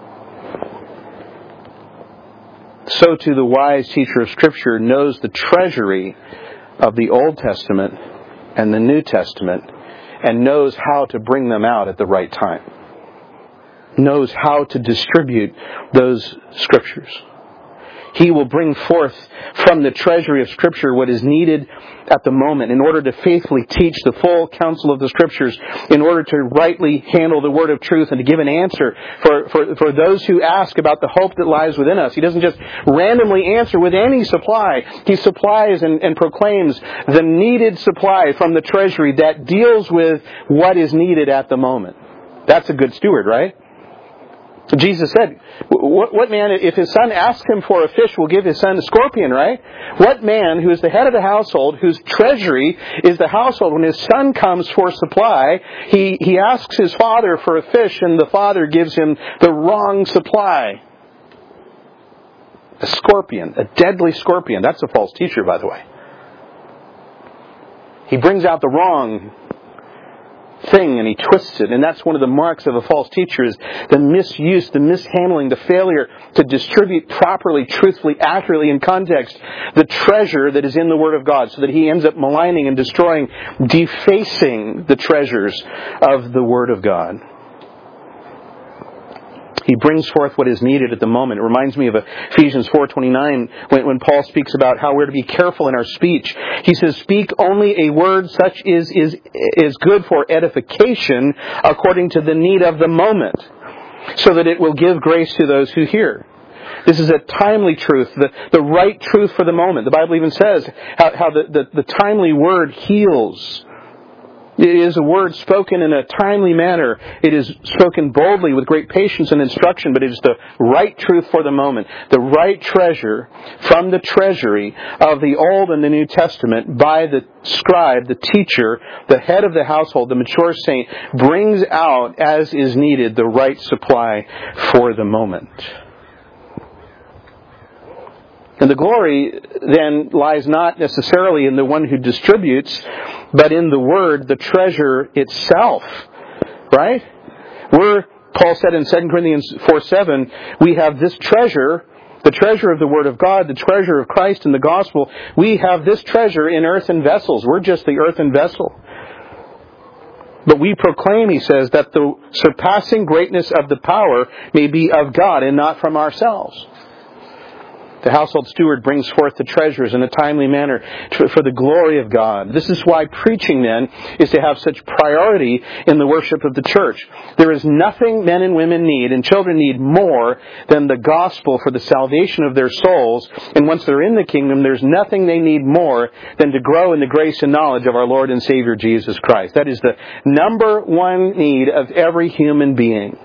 So too the wise teacher of Scripture knows the treasury of the Old Testament and the New Testament, and knows how to bring them out at the right time. Knows how to distribute those Scriptures. He will bring forth from the treasury of Scripture what is needed at the moment in order to faithfully teach the full counsel of the Scriptures, in order to rightly handle the word of truth and to give an answer for those who ask about the hope that lies within us. He doesn't just randomly answer with any supply. He supplies and proclaims the needed supply from the treasury that deals with what is needed at the moment. That's a good steward, right? Jesus said, what man, if his son asks him for a fish, will give his son a scorpion, right? What man who is the head of the household, whose treasury is the household, when his son comes for supply, he asks his father for a fish, and the father gives him the wrong supply? A scorpion, a deadly scorpion. That's a false teacher, by the way. He brings out the wrong thing and he twists it, and that's one of the marks of a false teacher, is the misuse, the mishandling, the failure to distribute properly, truthfully, accurately, in context, the treasure that is in the Word of God, so that he ends up maligning and destroying, defacing the treasures of the Word of God. He brings forth what is needed at the moment. It reminds me of Ephesians 4:29 when Paul speaks about how we're to be careful in our speech. He says, "Speak only a word such is good for edification according to the need of the moment, so that it will give grace to those who hear." This is a timely truth, the right truth for the moment. The Bible even says how the timely word heals. It is a word spoken in a timely manner. It is spoken boldly with great patience and instruction, but it is the right truth for the moment. The right treasure from the treasury of the Old and the New Testament by the scribe, the teacher, the head of the household, the mature saint, brings out as is needed the right supply for the moment. And the glory then lies not necessarily in the one who distributes, but in the Word, the treasure itself. Right? Paul said in 2 Corinthians 4:7, we have this treasure, the treasure of the Word of God, the treasure of Christ and the gospel. We have this treasure in earthen vessels. We're just the earthen vessel. But we proclaim, he says, that the surpassing greatness of the power may be of God and not from ourselves. The household steward brings forth the treasures in a timely manner for the glory of God. This is why preaching, then, is to have such priority in the worship of the church. There is nothing men and women need, and children need more, than the gospel for the salvation of their souls. And once they're in the kingdom, there's nothing they need more than to grow in the grace and knowledge of our Lord and Savior Jesus Christ. That is the number one need of every human being.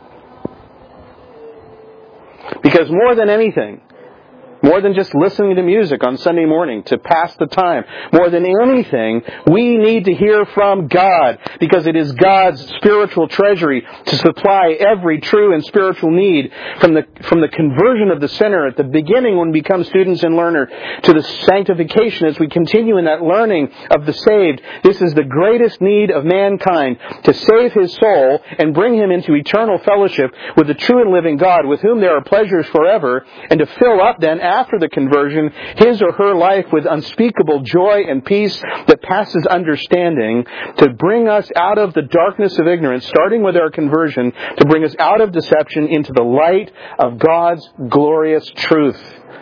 Because more than anything, more than just listening to music on Sunday morning to pass the time, more than anything, we need to hear from God, because it is God's spiritual treasury to supply every true and spiritual need, from the conversion of the sinner at the beginning when we become students and learners, to the sanctification as we continue in that learning of the saved. This is the greatest need of mankind, to save his soul and bring him into eternal fellowship with the true and living God, with whom there are pleasures forever, and to fill up then after the conversion his or her life with unspeakable joy and peace that passes understanding, to bring us out of the darkness of ignorance, starting with our conversion, to bring us out of deception into the light of God's glorious truth.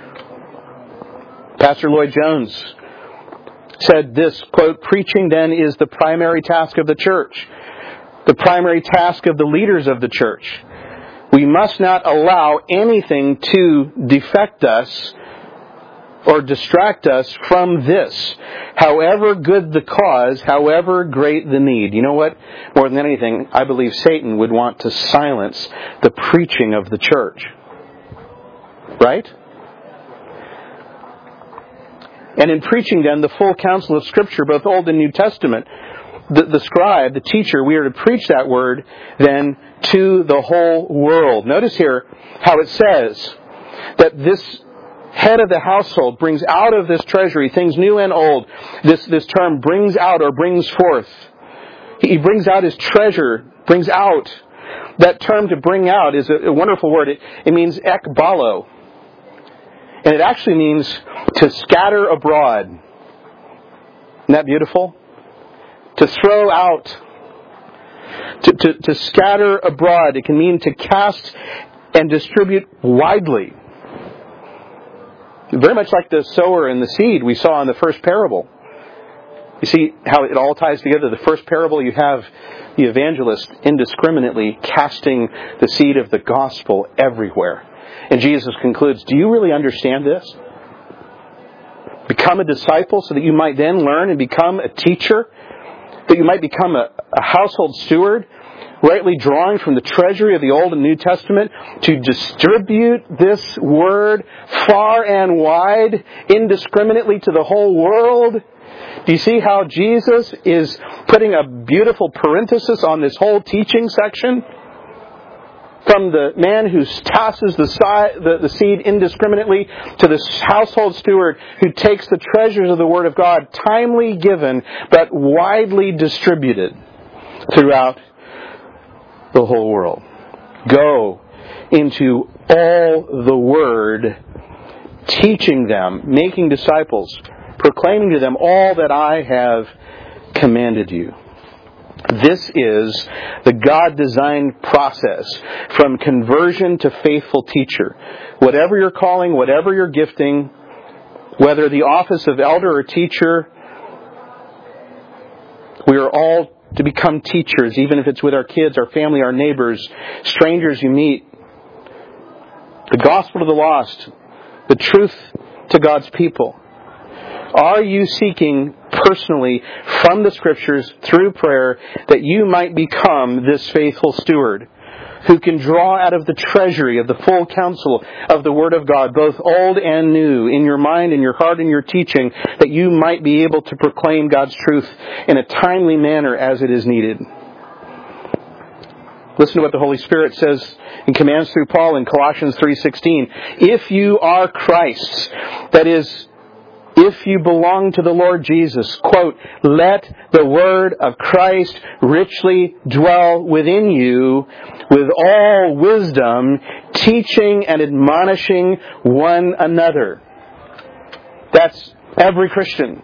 Pastor Lloyd Jones said this, quote, "Preaching then is the primary task of the church, the primary task of the leaders of the church. We must not allow anything to defect us or distract us from this, however good the cause, however great the need." You know what? More than anything, I believe Satan would want to silence the preaching of the church. Right? And in preaching then the full counsel of Scripture, both Old and New Testament, the scribe, the teacher, we are to preach that word then to the whole world. Notice here how it says that this head of the household brings out of this treasury things new and old. This term brings out or brings forth. He brings out his treasure, brings out. That term to bring out is a wonderful word. It means ekbalo. And it actually means to scatter abroad. Isn't that beautiful? To throw out. To scatter abroad. It can mean to cast and distribute widely. Very much like the sower and the seed we saw in the first parable. You see how it all ties together. The first parable, you have the evangelist indiscriminately casting the seed of the gospel everywhere. And Jesus concludes, do you really understand this? Become a disciple so that you might then learn and become a teacher, that you might become a household steward rightly drawing from the treasury of the Old and New Testament to distribute this Word far and wide, indiscriminately to the whole world? Do you see how Jesus is putting a beautiful parenthesis on this whole teaching section? From the man who tosses the seed indiscriminately to the household steward who takes the treasures of the Word of God, timely given, but widely distributed throughout the whole world. Go into all the Word, teaching them, making disciples, proclaiming to them all that I have commanded you. This is the God-designed process from conversion to faithful teacher. Whatever your calling, whatever your gifting, whether the office of elder or teacher, we are all to become teachers, even if it's with our kids, our family, our neighbors, strangers you meet. The gospel to the lost, the truth to God's people. Are you seeking personally from the Scriptures through prayer that you might become this faithful steward who can draw out of the treasury of the full counsel of the Word of God, both old and new, in your mind, in your heart, in your teaching, that you might be able to proclaim God's truth in a timely manner as it is needed? Listen to what the Holy Spirit says and commands through Paul in Colossians 3:16. If you are Christ's, that is, if you belong to the Lord Jesus, quote, let the word of Christ richly dwell within you with all wisdom, teaching and admonishing one another. That's every Christian.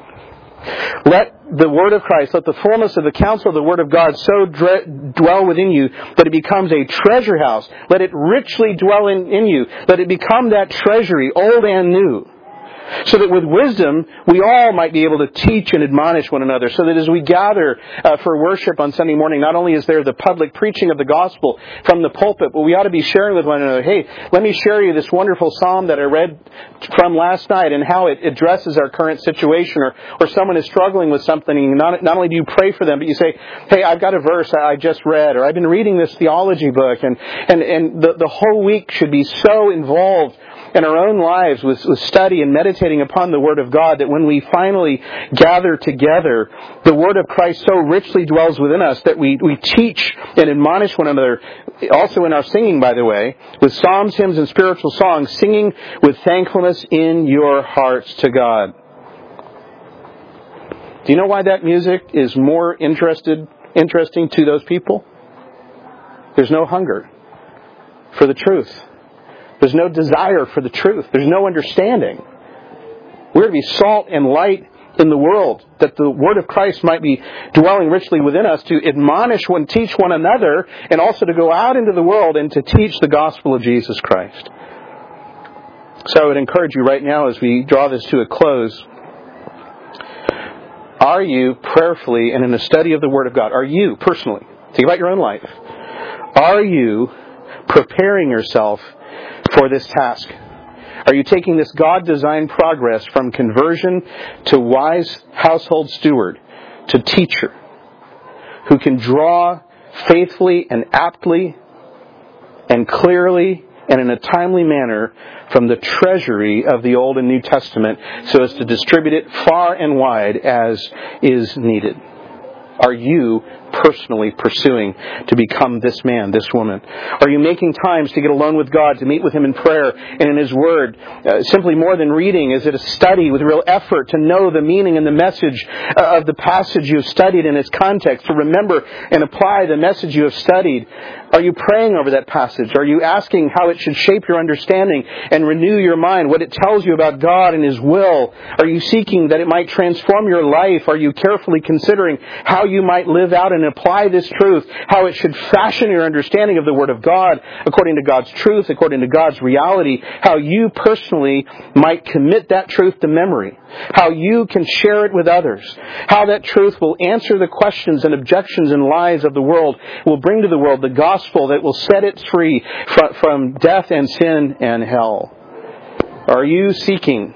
Let the word of Christ, let the fullness of the counsel of the word of God so dwell within you that it becomes a treasure house. Let it richly dwell in you. Let it become that treasury, old and new. So that with wisdom, we all might be able to teach and admonish one another. So that as we gather for worship on Sunday morning, not only is there the public preaching of the gospel from the pulpit, but we ought to be sharing with one another, hey, let me share you this wonderful psalm that I read from last night and how it addresses our current situation. Or someone is struggling with something, and not only do you pray for them, but you say, hey, I've got a verse I just read, or I've been reading this theology book, and the whole week should be so involved in our own lives with study and meditating upon the Word of God that when we finally gather together, the Word of Christ so richly dwells within us that we teach and admonish one another, also in our singing, by the way, with psalms, hymns, and spiritual songs, singing with thankfulness in your hearts to God. Do you know why that music is more interesting to those people? There's no hunger for the truth. There's no desire for the truth. There's no understanding. We're to be salt and light in the world, that the Word of Christ might be dwelling richly within us, to admonish teach one another, and also to go out into the world and to teach the gospel of Jesus Christ. So I would encourage you right now as we draw this to a close, are you prayerfully and in a study of the Word of God, are you personally, think about your own life, are you preparing yourself for this task? Are you taking this God-designed progress from conversion to wise household steward to teacher who can draw faithfully and aptly and clearly and in a timely manner from the treasury of the Old and New Testament so as to distribute it far and wide as is needed? Are you personally pursuing to become this man, this woman? Are you making times to get alone with God, to meet with Him in prayer and in His Word? Simply more than reading, is it a study with real effort to know the meaning and the message of the passage you have studied in its context, to remember and apply the message you have studied? Are you praying over that passage? Are you asking how it should shape your understanding and renew your mind, what it tells you about God and His will? Are you seeking that it might transform your life? Are you carefully considering how you might live out and apply this truth, how it should fashion your understanding of the Word of God according to God's truth, according to God's reality, how you personally might commit that truth to memory, how you can share it with others, how that truth will answer the questions and objections and lies of the world, will bring to the world the gospel that will set it free from death and sin and hell. Are you seeking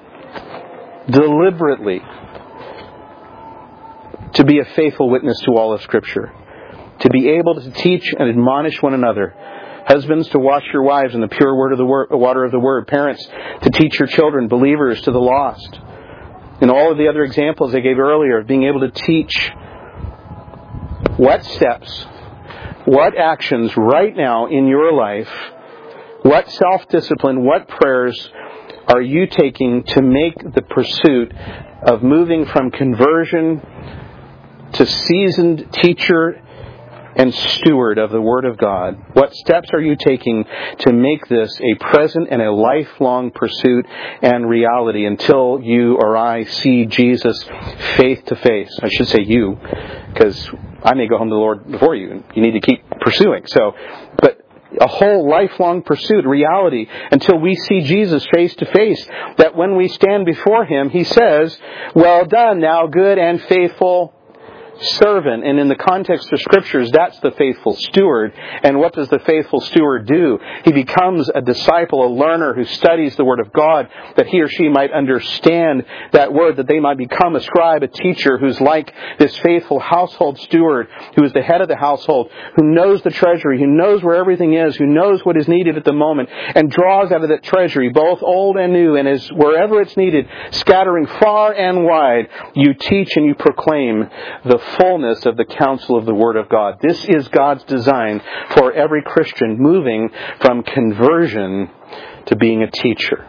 deliberately to be a faithful witness to all of Scripture, to be able to teach and admonish one another. Husbands, to wash your wives in the pure water of the Word. Parents, to teach your children. Believers, to the lost. And all of the other examples I gave earlier of being able to teach what steps, what actions right now in your life, what self-discipline, what prayers are you taking to make the pursuit of moving from conversion to seasoned teacher and steward of the Word of God? What steps are you taking to make this a present and a lifelong pursuit and reality until you or I see Jesus face to face? I should say you, because I may go home to the Lord before you, and you need to keep pursuing. But a whole lifelong pursuit, reality, until we see Jesus face to face, that when we stand before Him, He says, "Well done, thou good and faithful servant." And in the context of Scriptures, that's the faithful steward. And what does the faithful steward do? He becomes a disciple, a learner who studies the Word of God, that he or she might understand that Word, that they might become a scribe, a teacher, who's like this faithful household steward, who is the head of the household, who knows the treasury, who knows where everything is, who knows what is needed at the moment, and draws out of that treasury, both old and new, and is wherever it's needed, scattering far and wide, you teach and you proclaim the fullness of the counsel of the Word of God. This is God's design for every Christian, moving from conversion to being a teacher.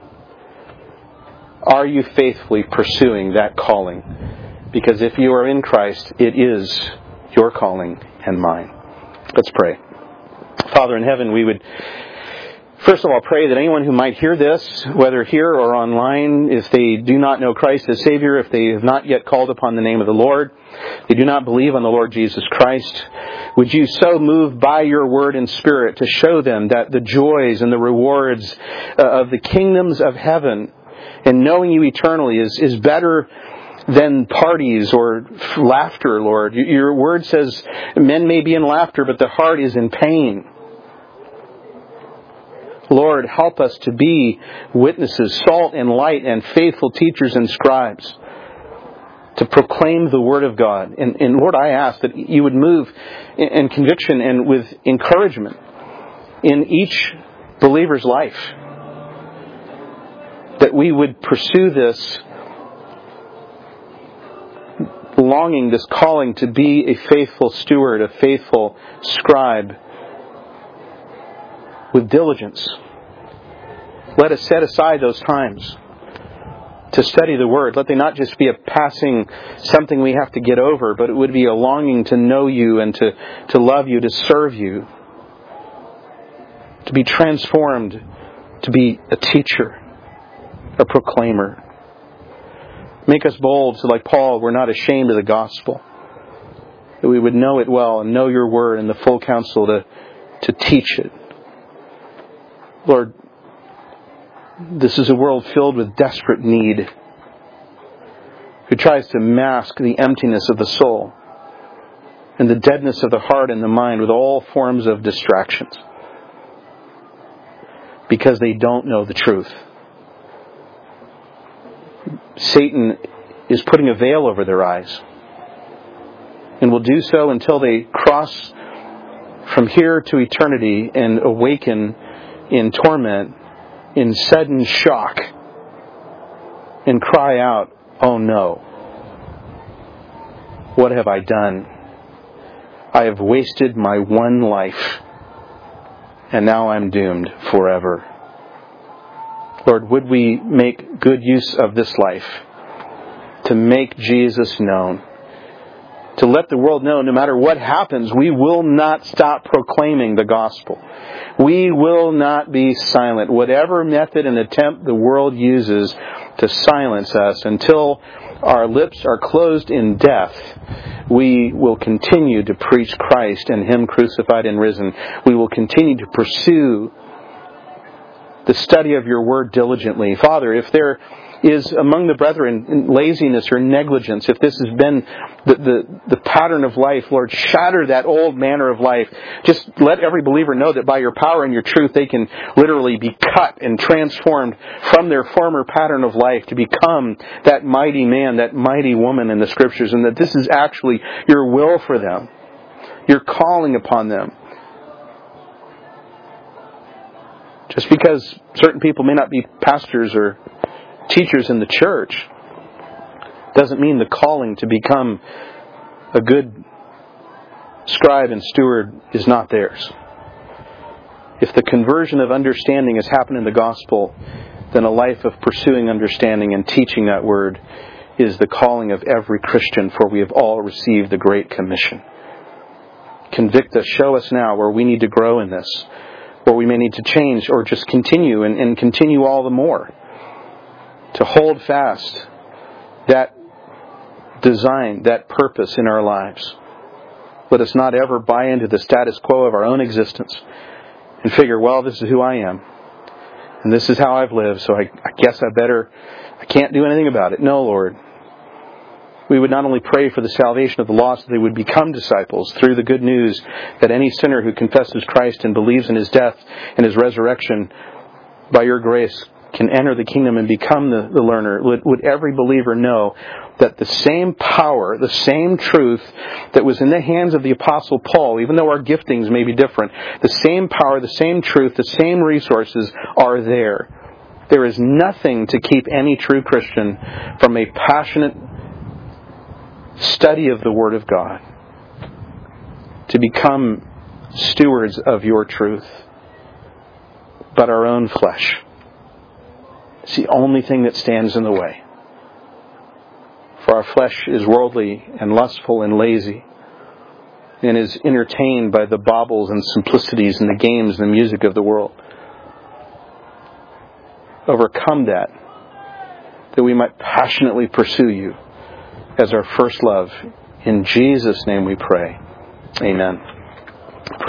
Are you faithfully pursuing that calling? Because if you are in Christ, it is your calling and mine. Let's pray. Father in heaven, we would first of all pray that anyone who might hear this, whether here or online, if they do not know Christ as Savior, if they have not yet called upon the name of the Lord, they do not believe on the Lord Jesus Christ, would you so move by your Word and Spirit to show them that the joys and the rewards of the kingdoms of heaven and knowing you eternally is better than parties or laughter, Lord. Your Word says men may be in laughter, but the heart is in pain. Lord, help us to be witnesses, salt and light, and faithful teachers and scribes, to proclaim the Word of God. And Lord, I ask that you would move in conviction and with encouragement in each believer's life, that we would pursue this longing, this calling to be a faithful steward, a faithful scribe, with diligence. Let us set aside those times to study the Word. Let they not just be a passing something we have to get over, but it would be a longing to know you and to love you, to serve you, to be transformed, to be a teacher, a proclaimer. Make us bold so, like Paul, we're not ashamed of the gospel, that we would know it well and know your Word and the full counsel to teach it. Lord, this is a world filled with desperate need, who tries to mask the emptiness of the soul and the deadness of the heart and the mind with all forms of distractions, because they don't know the truth. Satan is putting a veil over their eyes, and will do so until they cross from here to eternity and awaken in torment, in sudden shock, and cry out, "Oh no, what have I done? I have wasted my one life, and now I'm doomed forever." Lord, would we make good use of this life to make Jesus known, to let the world know no matter what happens, we will not stop proclaiming the gospel. We will not be silent. Whatever method and attempt the world uses to silence us, until our lips are closed in death, we will continue to preach Christ and Him crucified and risen. We will continue to pursue the study of your Word diligently. Father, if there is among the brethren laziness or negligence, if this has been the pattern of life, Lord, shatter that old manner of life. Just let every believer know that by your power and your truth, they can literally be cut and transformed from their former pattern of life to become that mighty man, that mighty woman in the Scriptures, and that this is actually your will for them. You're calling upon them. Just because certain people may not be pastors or teachers in the church doesn't mean the calling to become a good scribe and steward is not theirs. If the conversion of understanding has happened in the gospel, then a life of pursuing understanding and teaching that word is the calling of every Christian, for we have all received the Great Commission. Convict us, show us now where we need to grow in this, where we may need to change or just continue and continue all the more to hold fast that design, that purpose in our lives. Let us not ever buy into the status quo of our own existence and figure, well, this is who I am. And this is how I've lived, so I guess I can't do anything about it. No, Lord. We would not only pray for the salvation of the lost, that they would become disciples through the good news that any sinner who confesses Christ and believes in His death and His resurrection, by Your grace, can enter the kingdom and become the learner. Would every believer know that the same power, the same truth that was in the hands of the Apostle Paul, even though our giftings may be different, the same power, the same truth, the same resources are there. There is nothing to keep any true Christian from a passionate study of the Word of God, to become stewards of Your truth, but our own flesh. It's the only thing that stands in the way. For our flesh is worldly and lustful and lazy, and is entertained by the baubles and simplicities and the games and the music of the world. Overcome that we might passionately pursue You as our first love. In Jesus' name we pray. Amen.